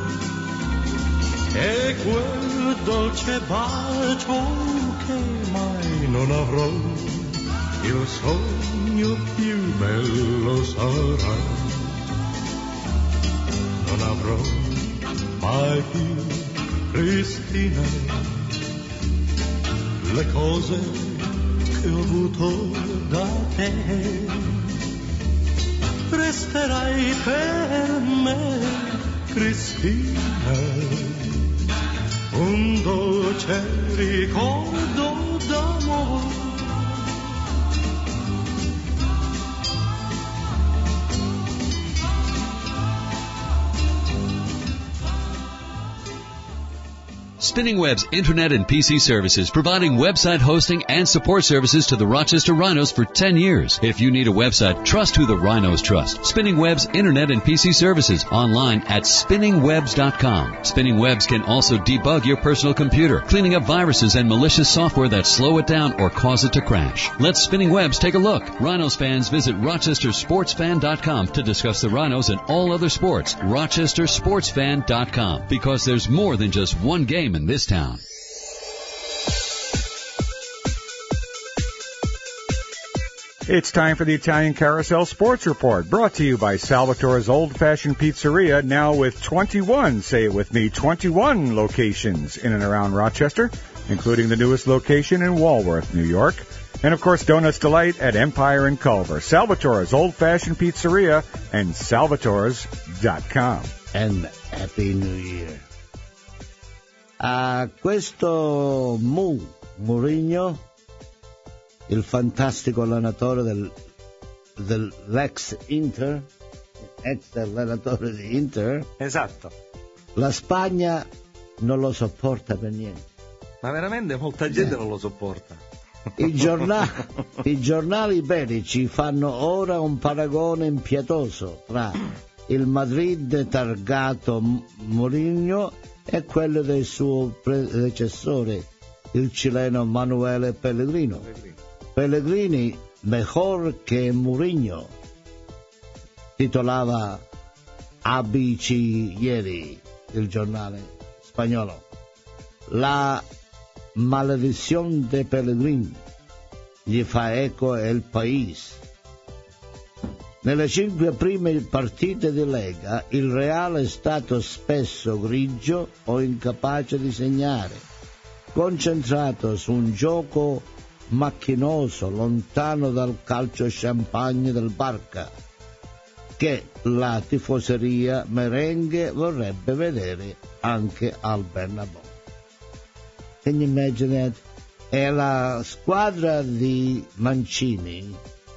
Speaker 8: E quel dolce bacio che mai non avrò, il sogno più bello sarà. Non avrò mai più, Cristina, le cose che ho avuto da te. Resterai per me, Cristina, un dolce ricordo d'amore.
Speaker 15: Spinning Web's Internet and PC services, providing website hosting and support services to the Rochester Rhinos for 10 years. If you need a website, trust who the Rhinos trust. Spinning Web's Internet and PC services, online at spinningwebs.com. Spinning Webs can also debug your personal computer, cleaning up viruses and malicious software that slow it down or cause it to crash. Let Spinning Webs take a look. Rhinos fans visit rochestersportsfan.com to discuss the Rhinos and all other sports. rochestersportsfan.com, because there's more than just one game in this town.
Speaker 6: It's time for the Italian Carousel Sports Report, brought to you by Salvatore's Old Fashioned Pizzeria, now with 21, say it with me, 21 locations in and around Rochester, including the newest location in Walworth, New York. And, of course, Donuts Delight at Empire in Culver, Salvatore's Old Fashioned Pizzeria, and salvatores.com.
Speaker 2: And Happy New Year. A questo Mourinho, il fantastico allenatore dell'ex Inter, ex allenatore di Inter.
Speaker 3: Esatto.
Speaker 2: La Spagna non lo sopporta per niente.
Speaker 3: Ma veramente molta gente non lo sopporta.
Speaker 2: I giornali iberici fanno ora un paragone impietoso tra il Madrid targato Mourinho e quello del suo predecessore, il cileno Manuel Pellegrino. Pellegrini mejor che Mourinho, titolava ABC ieri il giornale spagnolo. La maledizione de Pellegrini gli fa eco El País. Nelle 5 prime partite di Lega il Real è stato spesso grigio o incapace di segnare, concentrato su un gioco macchinoso, lontano dal calcio champagne del Barca, che la tifoseria merengue vorrebbe vedere anche al Bernabéu. Can you imagine that? E la squadra di Mancini,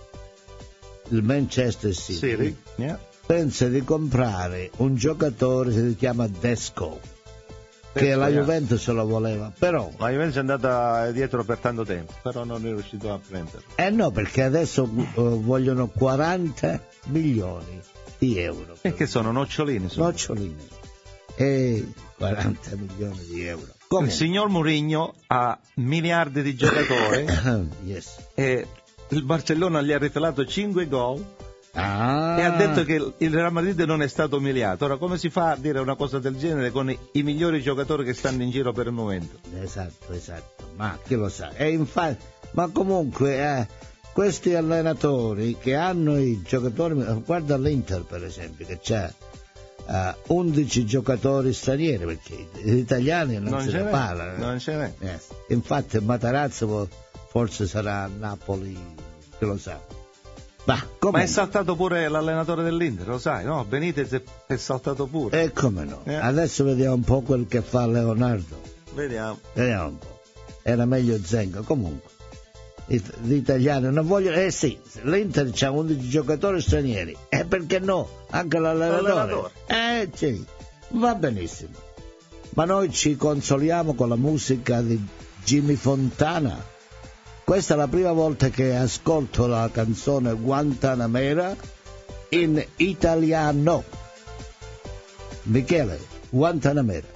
Speaker 2: il Manchester City, pensa di comprare un giocatore che si chiama Desco, che la Juventus lo voleva, però
Speaker 3: la Juventus è andata dietro per tanto tempo, però non è riuscito a prenderlo.
Speaker 2: No, perché adesso vogliono 40 milioni di euro.
Speaker 3: E che sono nocciolini?
Speaker 2: Nocciolini. E 40 milioni di euro. Come?
Speaker 3: Il signor Mourinho ha miliardi di giocatori
Speaker 2: yes.
Speaker 3: E il Barcellona gli ha rifelato 5 gol e ha detto che il Real Madrid non è stato umiliato. Ora, come si fa a dire una cosa del genere con i migliori giocatori che stanno in giro per il momento?
Speaker 2: Esatto, ma chi lo sa? E infatti, ma comunque questi allenatori che hanno i giocatori, guarda l'Inter per esempio, che c'ha 11 giocatori stranieri, perché gli italiani non se ne parla.
Speaker 3: Non ce n'è.
Speaker 2: Yes. Infatti Matarazzo forse sarà a Napoli, chi lo sa. Ma
Speaker 3: è saltato pure l'allenatore dell'Inter, lo sai, no? Benitez è saltato pure.
Speaker 2: E come no? Adesso vediamo un po' quel che fa Leonardo.
Speaker 3: Vediamo
Speaker 2: un po'. Era meglio Zenga, comunque. Gli italiani non vogliono. Sì, l'Inter c'ha 11 giocatori stranieri. E perché no? Anche l'allenatore. Sì, va benissimo. Ma noi ci consoliamo con la musica di Jimmy Fontana. Questa è la prima volta che ascolto la canzone Guantanamera in italiano. Michele, Guantanamera.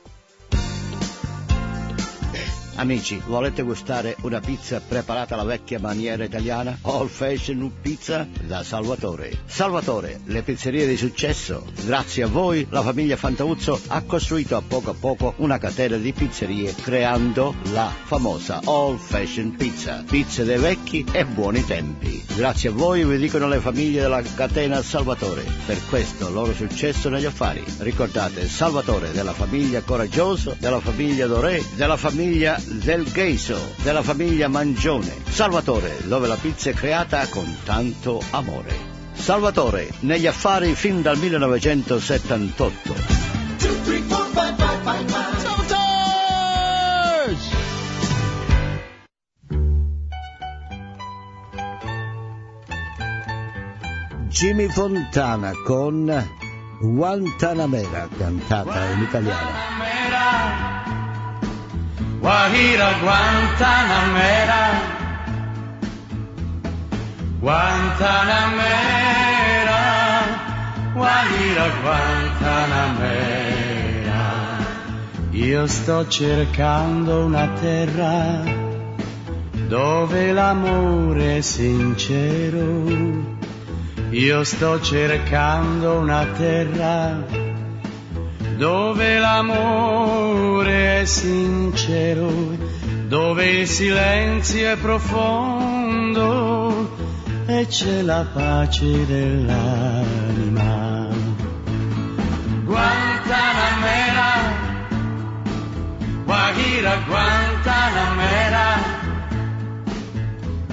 Speaker 9: Amici, volete gustare una pizza preparata alla vecchia maniera italiana? Old Fashioned Pizza da Salvatore. Salvatore, le pizzerie di successo. Grazie a voi, la famiglia Fantauzzo ha costruito a poco una catena di pizzerie creando la famosa Old Fashioned Pizza. Pizze dei vecchi e buoni tempi. Grazie a voi, vi dicono le famiglie della catena Salvatore. Per questo loro successo negli affari. Ricordate Salvatore della famiglia Coraggioso, della famiglia Doré, della famiglia del Gheiso, della famiglia Mangione. Salvatore, dove la pizza è creata con tanto amore. Salvatore, negli affari fin dal 1978.
Speaker 10: 2, 3, 4, 5, 5,
Speaker 2: Jimmy Fontana con Guantanamera, cantata in italiano.
Speaker 16: Guajira, Guantanamera, Guantanamera, Guajira, Guantanamera. Io sto cercando una terra dove l'amore è sincero. Io sto cercando una terra dove l'amore è sincero, dove il silenzio è profondo e c'è la pace dell'anima. Guantanamera, Guajira, Guantanamera,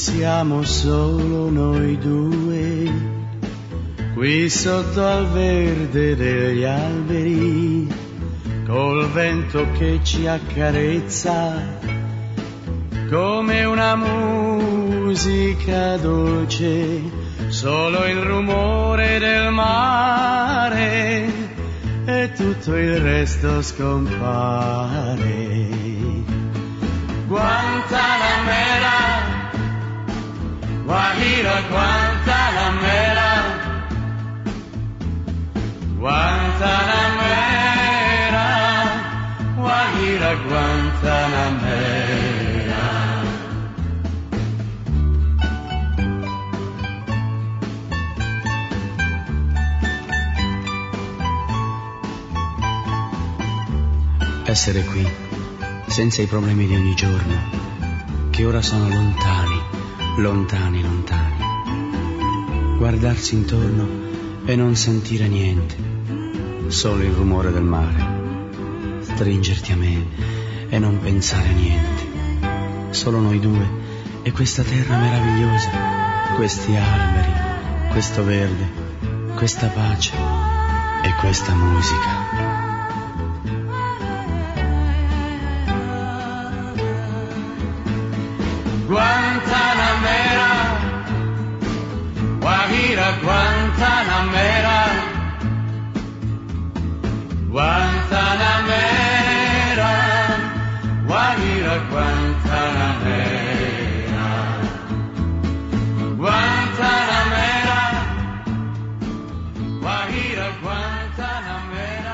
Speaker 16: siamo solo noi due, qui sotto al verde degli alberi, col vento che ci accarezza, come una musica dolce, solo il rumore del mare e tutto il resto scompare. Guantanamera, Guajira Guantanamera, Guantanamera, Guajira Guantanamera. Essere qui, senza i problemi di ogni giorno, che ora sono lontani, lontani, lontani. Guardarsi intorno e non sentire niente, solo il rumore del mare. Stringerti a me e non pensare a niente, solo noi due e questa terra meravigliosa, questi alberi, questo verde, questa pace e questa musica. Guantanamera, Guajira Guantanamera, Guantanamera, Guajira Guantanamera, Guantanamera, Guajira Guantanamera.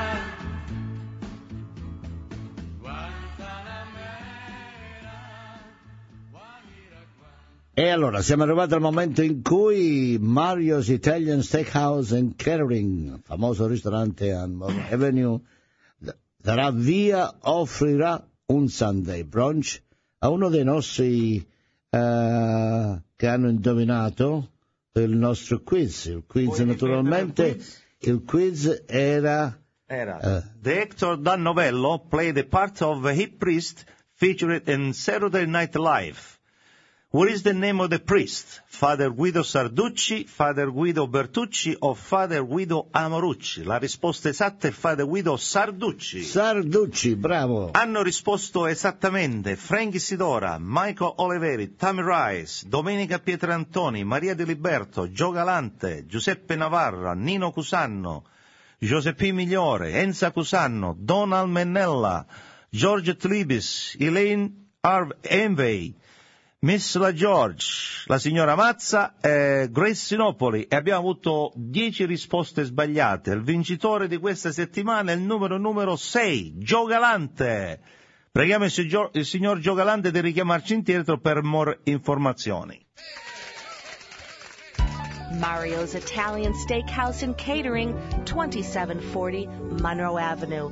Speaker 2: E allora siamo arrivati al momento in cui Mario's Italian Steakhouse and Catering, famoso ristorante a Monroe Avenue, darà via, offrirà un Sunday brunch a uno dei nostri che hanno indovinato il nostro quiz. Il quiz naturalmente, il quiz era
Speaker 3: The actor Dan Novello played the part of a hip priest featured in Saturday Night Live. What is the name of the priest? Father Guido Sarducci, Father Guido Bertucci o Father Guido Amorucci? La risposta esatta è Father Guido Sarducci.
Speaker 2: Sarducci, bravo.
Speaker 3: Hanno risposto esattamente Frankie Sidora, Michael Oliveri, Tammy Rice, Domenica Pietrantoni, Maria Di Liberto, Gio Galante, Giuseppe Navarra, Nino Cusanno, Giuseppe Migliore, Enza Cusanno, Donald Mennella, George Tlibis, Elaine Envey, Miss La George, la signora Mazza, Grace Sinopoli, e abbiamo avuto 10 risposte sbagliate. Il vincitore di questa settimana è il numero 6, Gio Galante. Preghiamo il signor Gio Galante di richiamarci indietro per more informazioni.
Speaker 1: Mario's Italian Steakhouse and Catering, 2740 Monroe Avenue,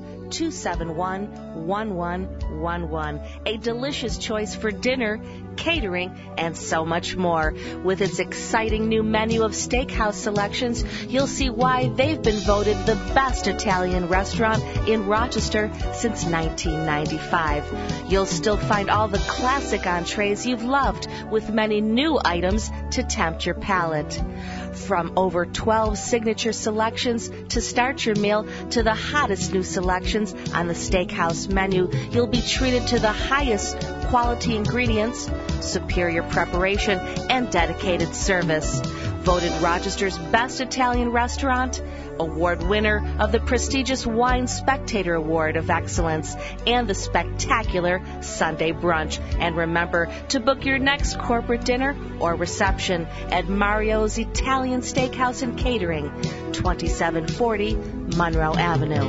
Speaker 1: 271-1111. A delicious choice for dinner, catering, and so much more. With its exciting new menu of steakhouse selections, you'll see why they've been voted the best Italian restaurant in Rochester since 1995. You'll still find all the classic entrees you've loved, with many new items to tempt your palate. From over 12 signature selections to start your meal to the hottest new selections on the steakhouse menu, you'll be treated to the highest quality ingredients, superior preparation, and dedicated service. Voted Rochester's best Italian restaurant, award winner of the prestigious Wine Spectator Award of Excellence, and the spectacular Sunday Brunch. And remember to book your next corporate dinner or reception at Mario's Italian Steakhouse and Catering, 2740 Monroe Avenue.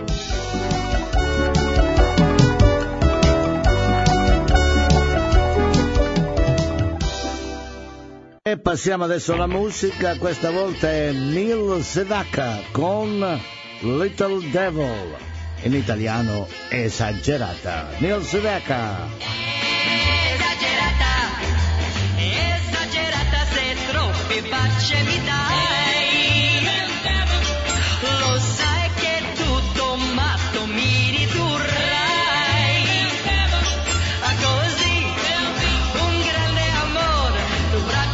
Speaker 2: E passiamo adesso alla musica, questa volta è Neil Sedaka con Little Devil, in italiano Esagerata. Neil Sedaka.
Speaker 7: Esagerata se troppi baci mi dai, lo sai che tutto matto mi ridurrai, così un grande amore tu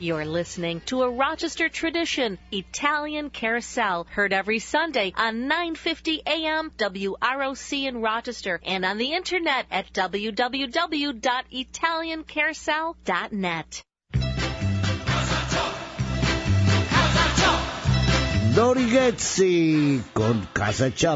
Speaker 1: You're listening to a Rochester tradition, Italian Carousel, heard every Sunday on 950 AM WROC in Rochester and on the internet at www.italiancarousel.net.
Speaker 2: Dorighezzi con Casa Ciò.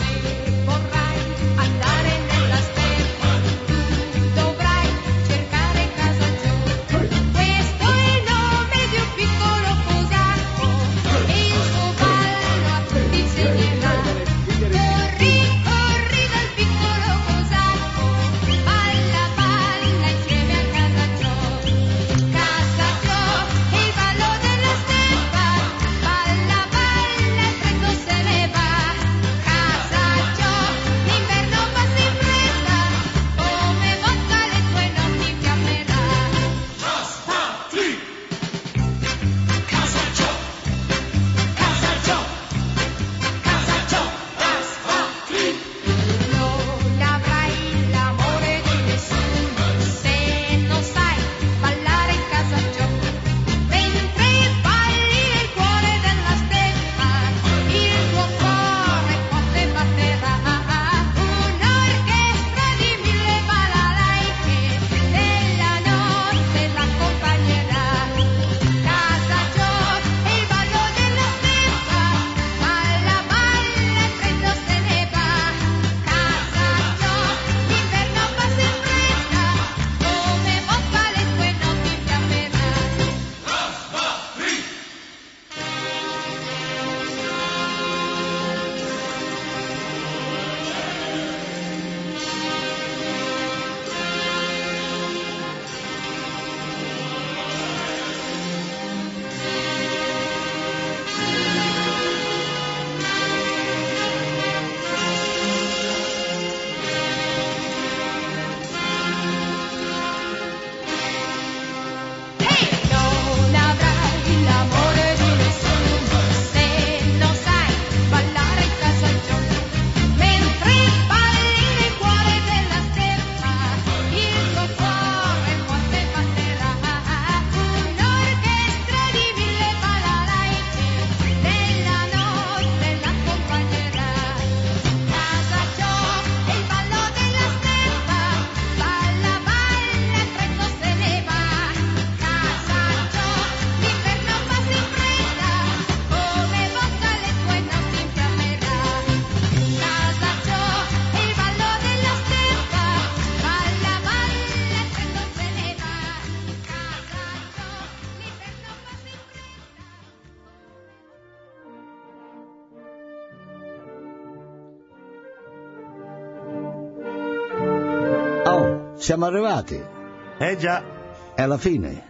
Speaker 2: Siamo arrivati.
Speaker 3: Già.
Speaker 2: È la fine.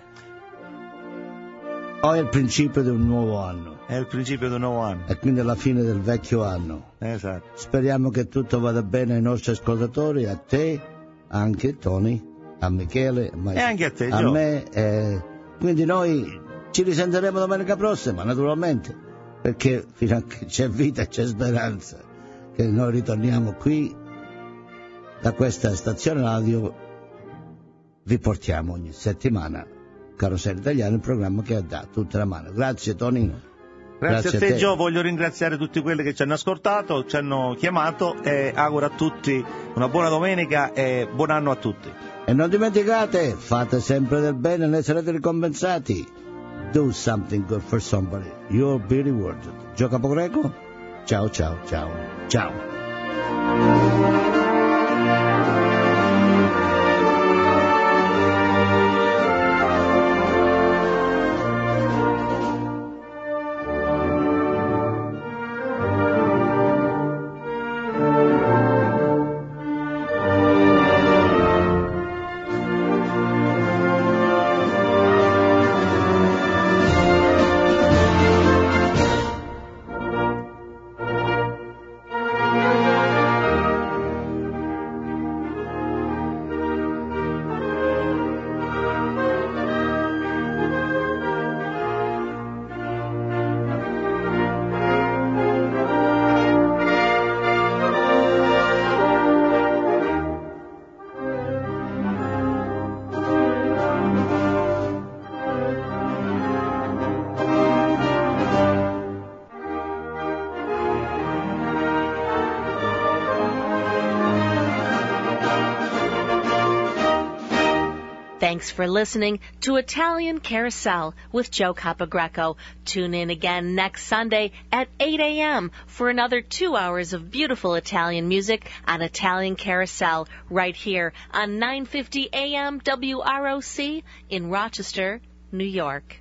Speaker 2: O è il principio di un nuovo anno.
Speaker 3: È il principio di un nuovo anno.
Speaker 2: E quindi è la fine del vecchio anno.
Speaker 3: Esatto.
Speaker 2: Speriamo che tutto vada bene ai nostri ascoltatori, a te, anche Tony, a Michele,
Speaker 3: e anche a te,
Speaker 2: a
Speaker 3: Gio.
Speaker 2: me. Quindi noi ci risentiremo domenica prossima, naturalmente, perché fino a che c'è vita e c'è speranza che noi ritorniamo qui da questa stazione radio. Vi portiamo ogni settimana Carosello Italiano, il programma che dà tutta la mano. Grazie Tonino.
Speaker 3: Grazie a te Gio, voglio ringraziare tutti quelli che ci hanno ascoltato, ci hanno chiamato e auguro a tutti una buona domenica e buon anno a tutti.
Speaker 2: E non dimenticate, fate sempre del bene e ne sarete ricompensati. Do something good for somebody. You'll be rewarded. Gio Capogreco? Ciao ciao ciao. Ciao.
Speaker 1: Thanks for listening to Italian Carousel with Joe Capogreco. Tune in again next Sunday at 8 a.m. for another 2 hours of beautiful Italian music on Italian Carousel right here on 950 AM WROC in Rochester, New York.